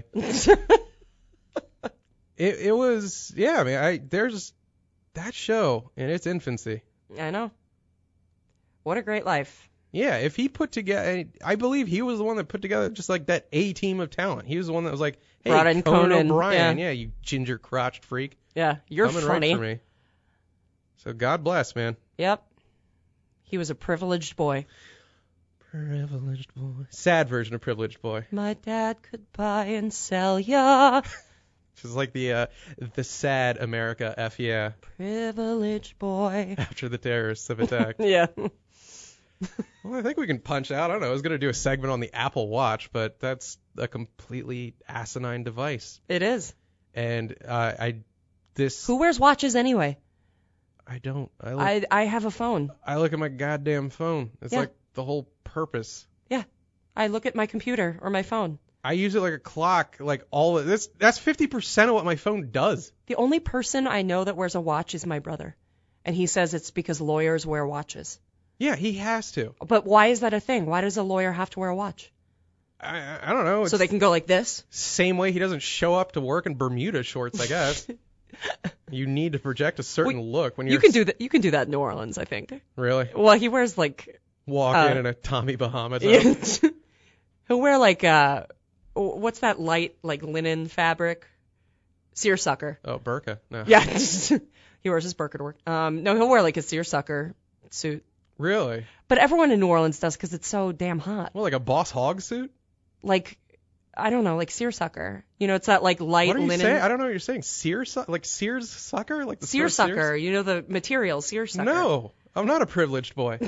It it was yeah, I mean, I there's that show in its infancy. I know. What a great life. Yeah, if he put together, I believe he was the one that put together just like that A team of talent. He was the one that was like, hey, Brought in Conan, Conan, O'Brien, yeah. yeah, you ginger crotched freak, Yeah, you're coming funny. right for me. So God bless, man. Yep. He was a privileged boy. Privileged boy. Sad version of privileged boy. My dad could buy and sell ya. Which is like the uh, the sad America F yeah Privileged boy. after the terrorists have attacked. Yeah. Well, I think we can punch out. I don't know. I was going to do a segment on the Apple Watch, but that's a completely asinine device. It is. And uh, I this Who wears watches anyway? I don't. I look, I I have a phone. I look at my goddamn phone. It's Yeah. like the whole purpose. I look at my computer or my phone. I use it like a clock. Like all of this. That's fifty percent of what my phone does. The only person I know that wears a watch is my brother. And he says it's because lawyers wear watches. Yeah, he has to. But why is that a thing? Why does a lawyer have to wear a watch? I I I don't know. It's So they can go like this? same way he doesn't show up to work in Bermuda shorts, I guess. You need to project a certain look when you're You can do that. You can do that in New Orleans, I think. really Well, he wears like walk Uh, in in a Tommy Bahama top. he'll wear like uh what's that light like linen fabric? Seersucker. Oh, burqa. No. Yeah. He wears his burqa to work. Um no, he'll wear like a seersucker suit. Really? But everyone in New Orleans does because it's so damn hot. Well, like a Boss Hog suit? Like I don't know, like seersucker. You know, it's that like light What are you linen saying? I don't know what you're saying. Sears, like Sears sucker, like the store seersucker. You know the material Sears? seersucker. No, I'm not a privileged boy.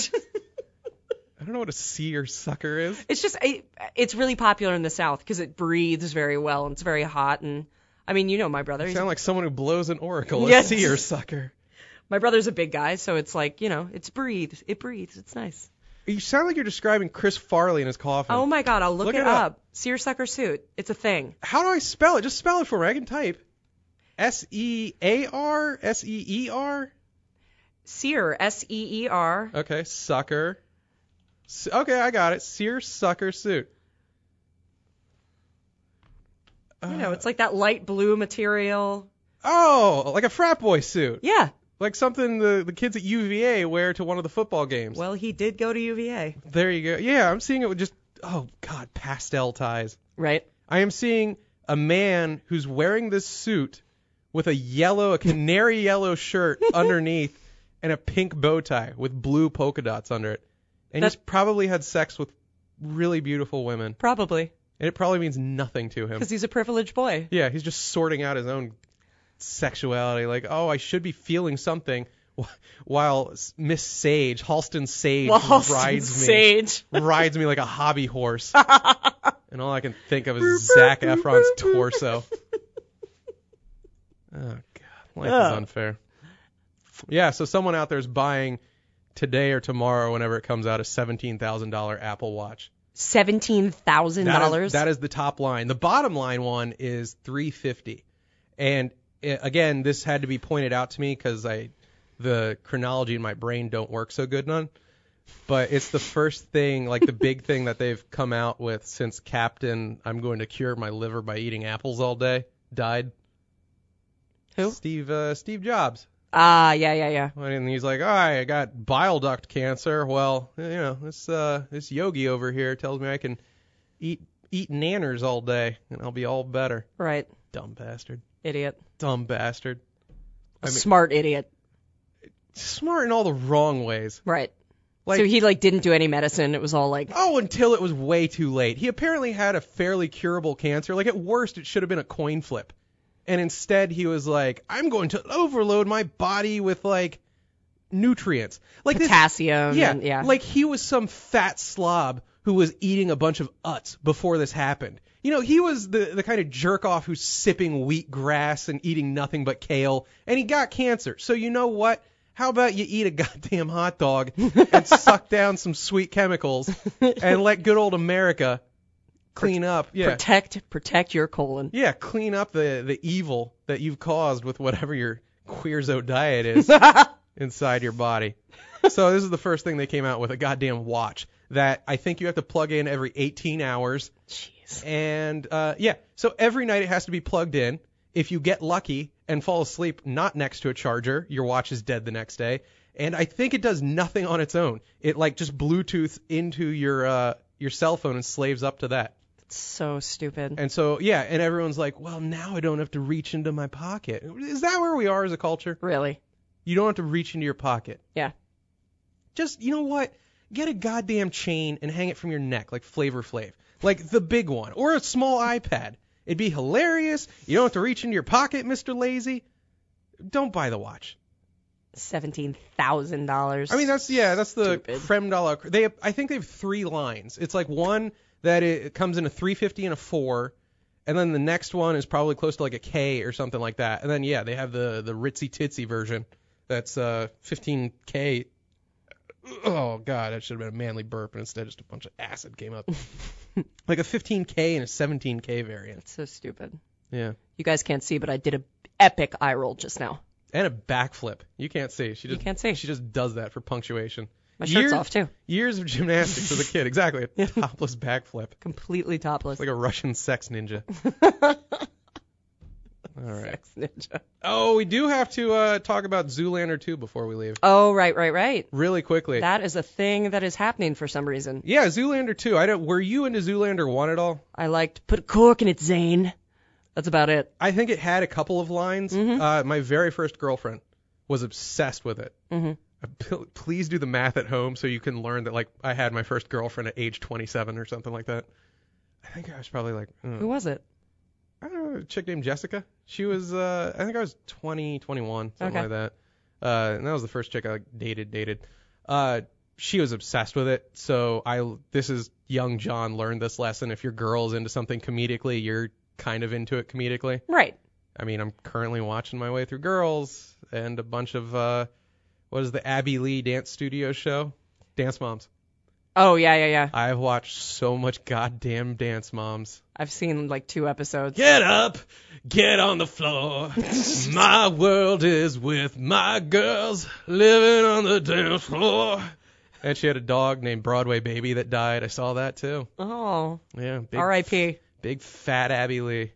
I don't know what a seersucker is. It's just it, it's really popular in the South because it breathes very well and it's very hot and I mean you know my brother. You He's, sound like someone who blows an oracle. Yes. A seersucker. My brother's a big guy, so it's like, you know, it's breathes. It breathes. It's nice. You sound like you're describing Chris Farley in his coffin. Oh my God, I'll look, Look it, it up. up. Seersucker suit. It's a thing. How do I spell it? Just spell it for me. I can type. S E A R? S E E R? Seer. S E E R. Okay, sucker. S- okay, I got it. Seersucker suit. You know, it's like that light blue material. Oh, like a frat boy suit. Yeah. Like something the, the kids at U V A wear to one of the football games. Well, he did go to U V A. There you go. Yeah, I'm seeing it with just, oh, God, pastel ties. Right. I am seeing a man who's wearing this suit with a yellow, a canary yellow shirt underneath and a pink bow tie with blue polka dots under it. And That's- he's probably had sex with really beautiful women. Probably. And it probably means nothing to him. Because he's a privileged boy. Yeah, he's just sorting out his own sexuality. Like, oh, I should be feeling something wh- while Miss Sage, Halston Sage, Well, Halston rides me. Sage. rides me like a hobby horse. And all I can think of is Zac Efron's torso. Oh, God. Life Ugh. is unfair. Yeah, so someone out there is buying today or tomorrow, whenever it comes out, a seventeen thousand dollars Apple Watch. seventeen thousand That dollars? is, that is the top line. The bottom line one is three hundred fifty dollars. And uh, again, this had to be pointed out to me because I, the chronology in my brain don't work so good none. But it's the first thing, like the big thing that they've come out with since Captain, I'm going to cure my liver by eating apples all day, died. Who? Steve uh, Steve Jobs. Ah, yeah, yeah, yeah. And he's like, oh, I got bile duct cancer. Well, you know, this uh, this yogi over here tells me I can eat eat nanners all day and I'll be all better. Right. Dumb bastard. Idiot. Dumb bastard. A I mean, smart idiot. smart in all the wrong ways. Right. Like, so he like didn't do any medicine. It was all like, oh, until it was way too late. He apparently had a fairly curable cancer. Like, at worst, it should have been a coin flip. And instead, he was like, I'm going to overload my body with, like, nutrients. Like potassium. This, yeah, and, yeah. like he was some fat slob who was eating a bunch of Utz before this happened. You know, he was the, the kind of jerk-off who's sipping wheat grass and eating nothing but kale, and he got cancer. So you know what? How about you eat a goddamn hot dog and suck down some sweet chemicals and let good old America clean up. Yeah. Protect, protect your colon. Yeah, clean up the, the evil that you've caused with whatever your queerzo diet is inside your body. So this is the first thing they came out with, a goddamn watch that I think you have to plug in every eighteen hours. Jeez. And, uh, yeah, so every night it has to be plugged in. If you get lucky and fall asleep not next to a charger, your watch is dead the next day. And I think it does nothing on its own. It, like, just Bluetooth into your uh, your cell phone and slaves up to that. It's so stupid. And so, yeah, and everyone's like, well, now I don't have to reach into my pocket. Is that where we are as a culture? Really? You don't have to reach into your pocket. Yeah. Just, you know what? Get a goddamn chain and hang it from your neck like Flavor Flav. Like the big one. Or a small iPad. It'd be hilarious. You don't have to reach into your pocket, Mister Lazy. Don't buy the watch. Seventeen thousand dollars. I mean, that's, yeah, that's the Stupid. creme de la. They have, I think they have three lines. It's like one that it, it comes in a three fifty and a four. And then the next one is probably close to like a K or something like that. And then, yeah, they have the, the ritzy titsy version. That's uh, fifteen K. Oh, God, that should have been a manly burp, and instead just a bunch of acid came up. Like a fifteen K and a seventeen K variant. It's so stupid. Yeah. You guys can't see, but I did a epic eye roll just now. And a backflip. You can't see. She just, You can't see. She just does that for punctuation. My shirt's Years- off too. Years of gymnastics as a kid. Exactly. A topless backflip. Completely topless. It's like a Russian sex ninja. All right. Sex ninja. Oh, we do have to uh, talk about Zoolander two before we leave. Oh, right, right, right. Really quickly. That is a thing that is happening for some reason. Yeah, Zoolander two. I don't. Were you into Zoolander one at all? I liked put a cork in it, Zane. That's about it. I think it had a couple of lines. Mhm. Uh, my very first girlfriend was obsessed with it. Mhm. Uh, p- Please do the math at home so you can learn that, like, I had my first girlfriend at age twenty-seven or something like that. I think I was probably like, uh, Who was it? I don't know, a chick named Jessica. She was, uh, I think I was twenty, twenty-one, something Okay. like that. Uh, and that was the first chick I like, dated, dated. Uh, she was obsessed with it. So I, this is young John learned this lesson. If your girl's into something comedically, you're kind of into it comedically. Right. I mean, I'm currently watching my way through Girls and a bunch of uh, what is the Abby Lee dance studio show? Dance Moms. Oh, yeah, yeah, yeah. I've watched so much goddamn Dance Moms. I've seen like two episodes. Get up, get on the floor. My world is with my girls living on the dance floor. And she had a dog named Broadway Baby that died. I saw that too. Oh, Yeah, big, R I P big fat Abby Lee.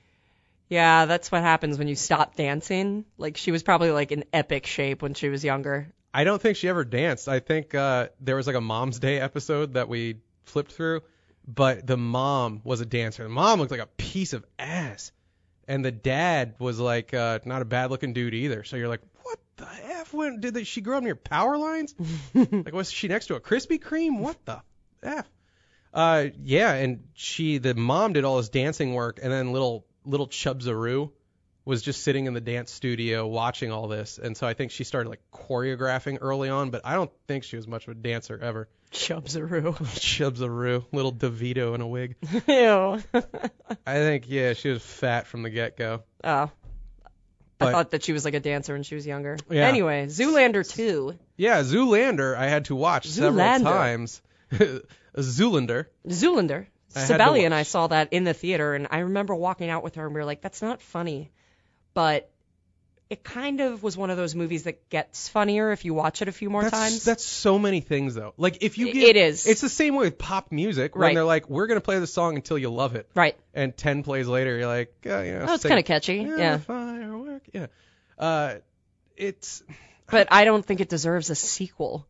Yeah, that's what happens when you stop dancing. Like, she was probably like in epic shape when she was younger. I don't think she ever danced. I think uh, there was like a Mom's Day episode that we flipped through, but the mom was a dancer. The mom looked like a piece of ass, and the dad was like uh, not a bad-looking dude either. So you're like, what the f? When did they, she grow up near power lines? Like, was she next to a Krispy Kreme? What the f? Uh, yeah, and she, the mom, did all this dancing work, and then little little Chubzaroo was just sitting in the dance studio watching all this, and so I think she started like choreographing early on, but I don't think she was much of a dancer ever. Chubzaroo. Chubzaroo, little DeVito in a wig. Ew. I think, yeah, she was fat from the get-go. Oh. But- I thought that she was like a dancer when she was younger. Yeah. Anyway, Zoolander two. Yeah, Zoolander I had to watch several Zoolander. times. Zoolander. Zoolander. I had to Sibeli and I watch. saw that in the theater, and I remember walking out with her, and we were like, that's not funny. But it kind of was one of those movies that gets funnier if you watch it a few more That's, times. that's so many things, though. Like, if you It- get, it is. It's the same way with pop music, when Right. they're like, we're going to play the song until you love it. Right. And ten plays later, you're like, oh, you know, Oh, it's sing- kind of catchy. Yeah, Yeah. firework. Yeah. Uh, it's, But I don't think it deserves a sequel.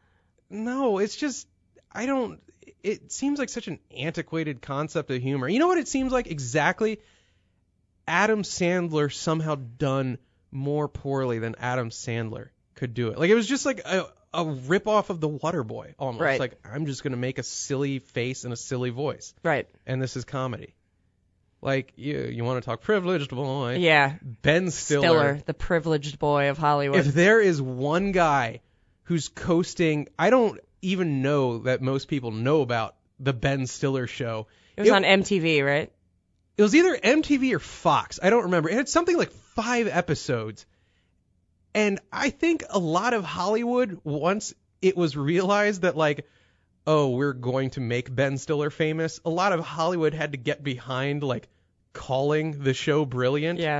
no, it's just, I don't, it seems like such an antiquated concept of humor. You know what it seems like? Exactly. Adam Sandler somehow done more poorly than Adam Sandler could do it. Like, it was just like a, a ripoff of The Waterboy, almost. Right. Like, I'm just going to make a silly face and a silly voice. Right. And this is comedy. Like, you you want to talk privileged boy. Yeah. Ben Stiller. Stiller, the privileged boy of Hollywood. If there is one guy who's coasting, I don't even know that most people know about the Ben Stiller show. it was it- on M T V, right? It was either M T V or Fox. I don't remember. It had something like five episodes. And I think a lot of Hollywood, once it was realized that, like, oh, we're going to make Ben Stiller famous, a lot of Hollywood had to get behind, like, calling the show brilliant. Yeah.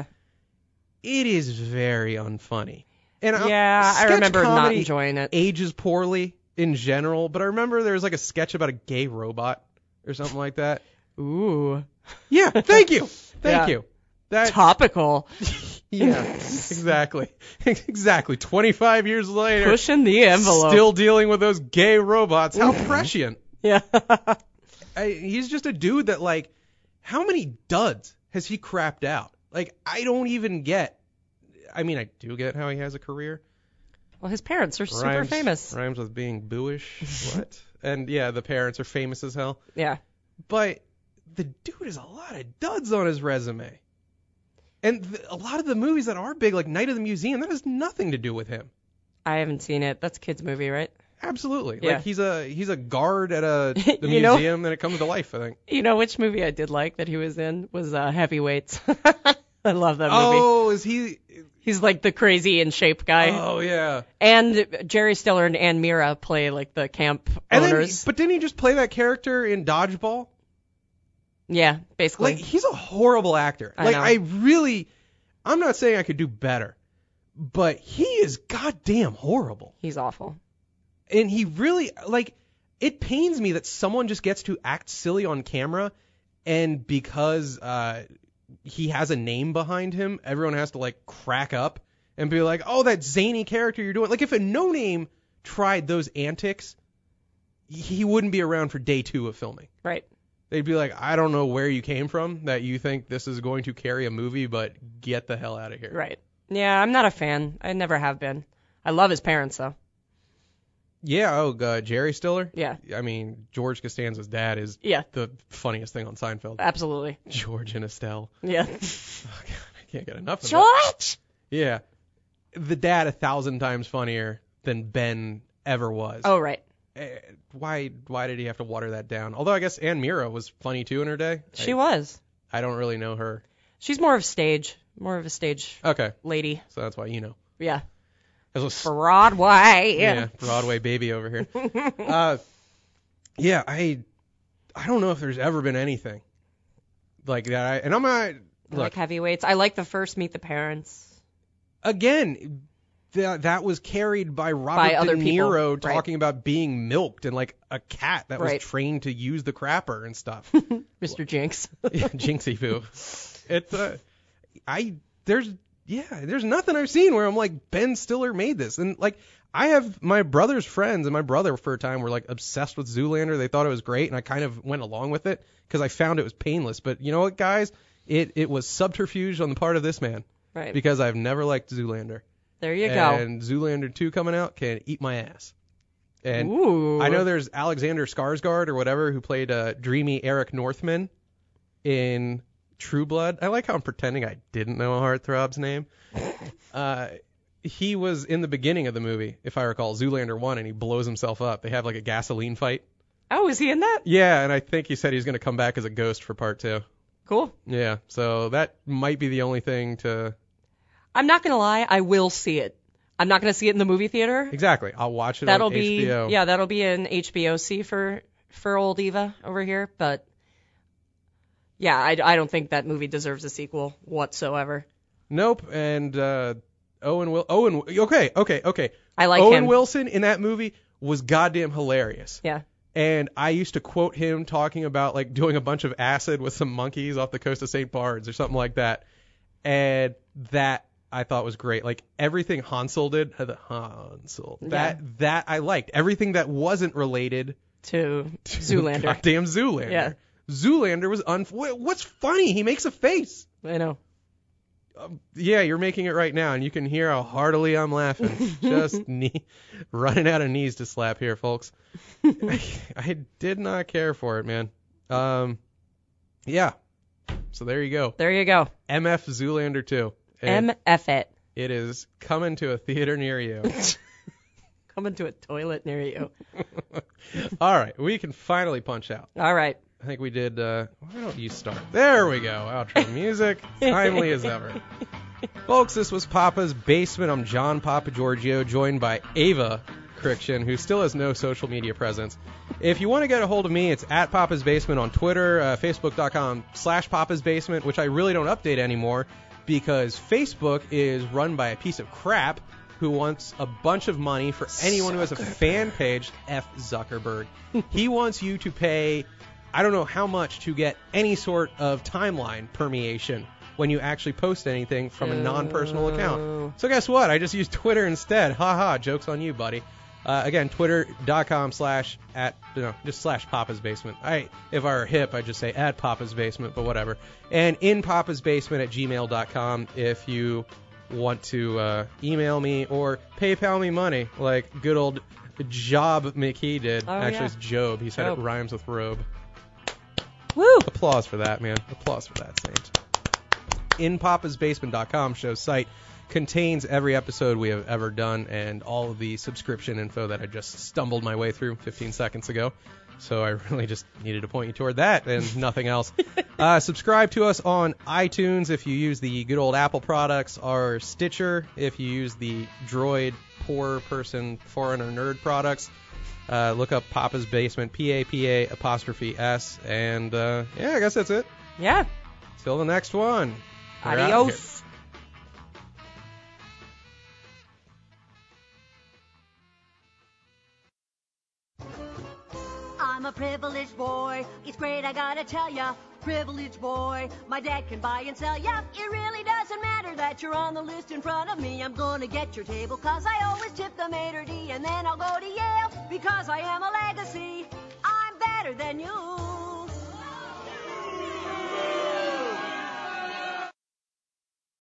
It is very unfunny. And uh, Yeah, I sketch remember not comedy enjoying it. ages poorly in general, but I remember there was like a sketch about a gay robot or something like that. Ooh. Yeah, thank you. Thank Yeah. you. That Topical. yeah, exactly. Exactly. twenty-five years later, Pushing the envelope. still dealing with those gay robots. How prescient. Yeah. I, he's just a dude that, like, how many duds has he crapped out? Like, I don't even get. I mean, I do get how he has a career. Well, his parents are super Rhymes- famous. Rhymes with being booish. What? And yeah, the parents are famous as hell. Yeah. But the dude has a lot of duds on his resume. And th- a lot of the movies that are big, like Night of the Museum, that has nothing to do with him. I haven't seen it. That's a kid's movie, right? Absolutely. Yeah. Like, he's a he's a guard at a the You know- museum, then it comes to life, I think. You know which movie I did like that he was in was uh, Heavyweights. I love that movie. Oh, is he? He's like the crazy in shape guy. Oh, yeah. And Jerry Stiller and Ann Mira play like the camp And then, owners. but didn't he just play that character in Dodgeball? Yeah, basically. Like, he's a horrible actor. I like, know. I really, I'm not saying I could do better, but he is goddamn horrible. He's awful. And he really, like, it pains me that someone just gets to act silly on camera, and because uh, he has a name behind him, everyone has to, like, crack up and be like, oh, that zany character you're doing. Like, if a no-name tried those antics, he wouldn't be around for day two of filming. Right. They'd be like, I don't know where you came from that you think this is going to carry a movie, but get the hell out of here. Right. Yeah, I'm not a fan. I never have been. I love his parents, though. Yeah, oh, uh, Jerry Stiller? Yeah. I mean, George Costanza's dad is Yeah, the funniest thing on Seinfeld. absolutely. George and Estelle. Yeah. Oh, God, I can't get enough of that. George! Yeah. The dad a thousand times funnier than Ben ever was. Oh, right. Eh, Why why did he have to water that down? Although I guess Ann Mira was funny too in her day. She I, was. I don't really know her. She's more of stage. More of a stage Okay, lady. so that's why you know. Yeah. As a s- Broadway. yeah, Broadway baby over here. uh, yeah, I I don't know if there's ever been anything like that. I, and I'm not. I Look, like heavyweights. I like the first Meet the Parents. again, that that was carried by Robert By De other Niro people, right. talking about being milked and like a cat that was Right. trained to use the crapper and stuff. Mister Jinx. Jinxie Foo. It's uh, I there's yeah, there's nothing I've seen where I'm like Ben Stiller made this, and like I have my brother's friends and my brother for a time were like obsessed with Zoolander. They thought it was great, and I kind of went along with it because I found it was painless. But you know what, guys? It it was subterfuge on the part of this man Right. because I've never liked Zoolander. There you go. And Zoolander two coming out can eat my ass. And Ooh. I know there's Alexander Skarsgård or whatever who played uh, dreamy Eric Northman in True Blood. I like how I'm pretending I didn't know a heartthrob's name. uh, he was in the beginning of the movie, if I recall, Zoolander one, and he blows himself up. They have like a gasoline fight. Oh, is he in that? Yeah, and I think he said he's going to come back as a ghost for part two. Cool. Yeah, so that might be the only thing to... I'm not gonna lie, I will see it. I'm not gonna see it in the movie theater. Exactly. I'll watch it That'll on be H B O. yeah, that'll be an H B O C for for old Eva over here. But yeah, I, I don't think that movie deserves a sequel whatsoever. Nope. And uh, Owen Will. Owen. Okay. Okay. Okay. I like Owen him. Wilson in that movie was goddamn hilarious. Yeah. And I used to quote him talking about like doing a bunch of acid with some monkeys off the coast of Saint Barts or something like that. And that I thought was great. Like everything Hansel did, uh, the Hansel. That Yeah. that I liked. Everything that wasn't related To to Zoolander. Goddamn Zoolander. Yeah. Zoolander was un. What's funny? He makes a face. I know. Um, yeah, you're making it right now, and you can hear how heartily I'm laughing. Just knee, running out of knees to slap here, folks. I, I did not care for it, man. Um, yeah. So there you go. There you go. M F Zoolander two. And M F it. it is coming to a theater near you. Coming to a toilet near you. All right, we can finally punch out. All right. I think we did. Uh, why don't you start? There we go. Outro music, timely as ever. Folks, this was Papa's Basement. I'm John Papa Giorgio, joined by Ava Crichton, who still has no social media presence. If you want to get a hold of me, it's at Papa's Basement on Twitter, uh, Facebook.com slash Papa's Basement, which I really don't update anymore because Facebook is run by a piece of crap who wants a bunch of money for anyone who has a fan page. F. Zuckerberg. He wants you to pay, I don't know how much, to get any sort of timeline permeation when you actually post anything from a non-personal account. So guess what? I just used Twitter instead. Ha ha, joke's on you, buddy. Uh, again, twitter.com slash at, no, just slash Papa's Basement. I, if I were hip, I'd just say at Papa's Basement, but whatever. And in Papa's Basement at gmail dot com if you want to uh, email me or PayPal me money like good old Job McKee did. Oh, Actually, yeah. it's Job. He said Job. it rhymes with robe. Woo! Applause for that, man. Applause for that, Saints. in papas basement dot com show site contains every episode we have ever done and all of the subscription info that I just stumbled my way through fifteen seconds ago. So I really just needed to point you toward that and nothing else. Uh, subscribe to us on iTunes if you use the good old Apple products, or Stitcher if you use the Droid poor person foreigner nerd products. Uh, look up Papa's Basement, P A P A apostrophe S, and uh, yeah, I guess that's it. Yeah. Till the next one. We're out of here. Adios. I'm a privileged boy. It's great, I gotta tell ya. Privileged boy. My dad can buy and sell ya. It really doesn't matter that you're on the list in front of me. I'm gonna get your table, cause I always tip the maitre d', and then I'll go to Yale because I am a legacy. I'm better than you.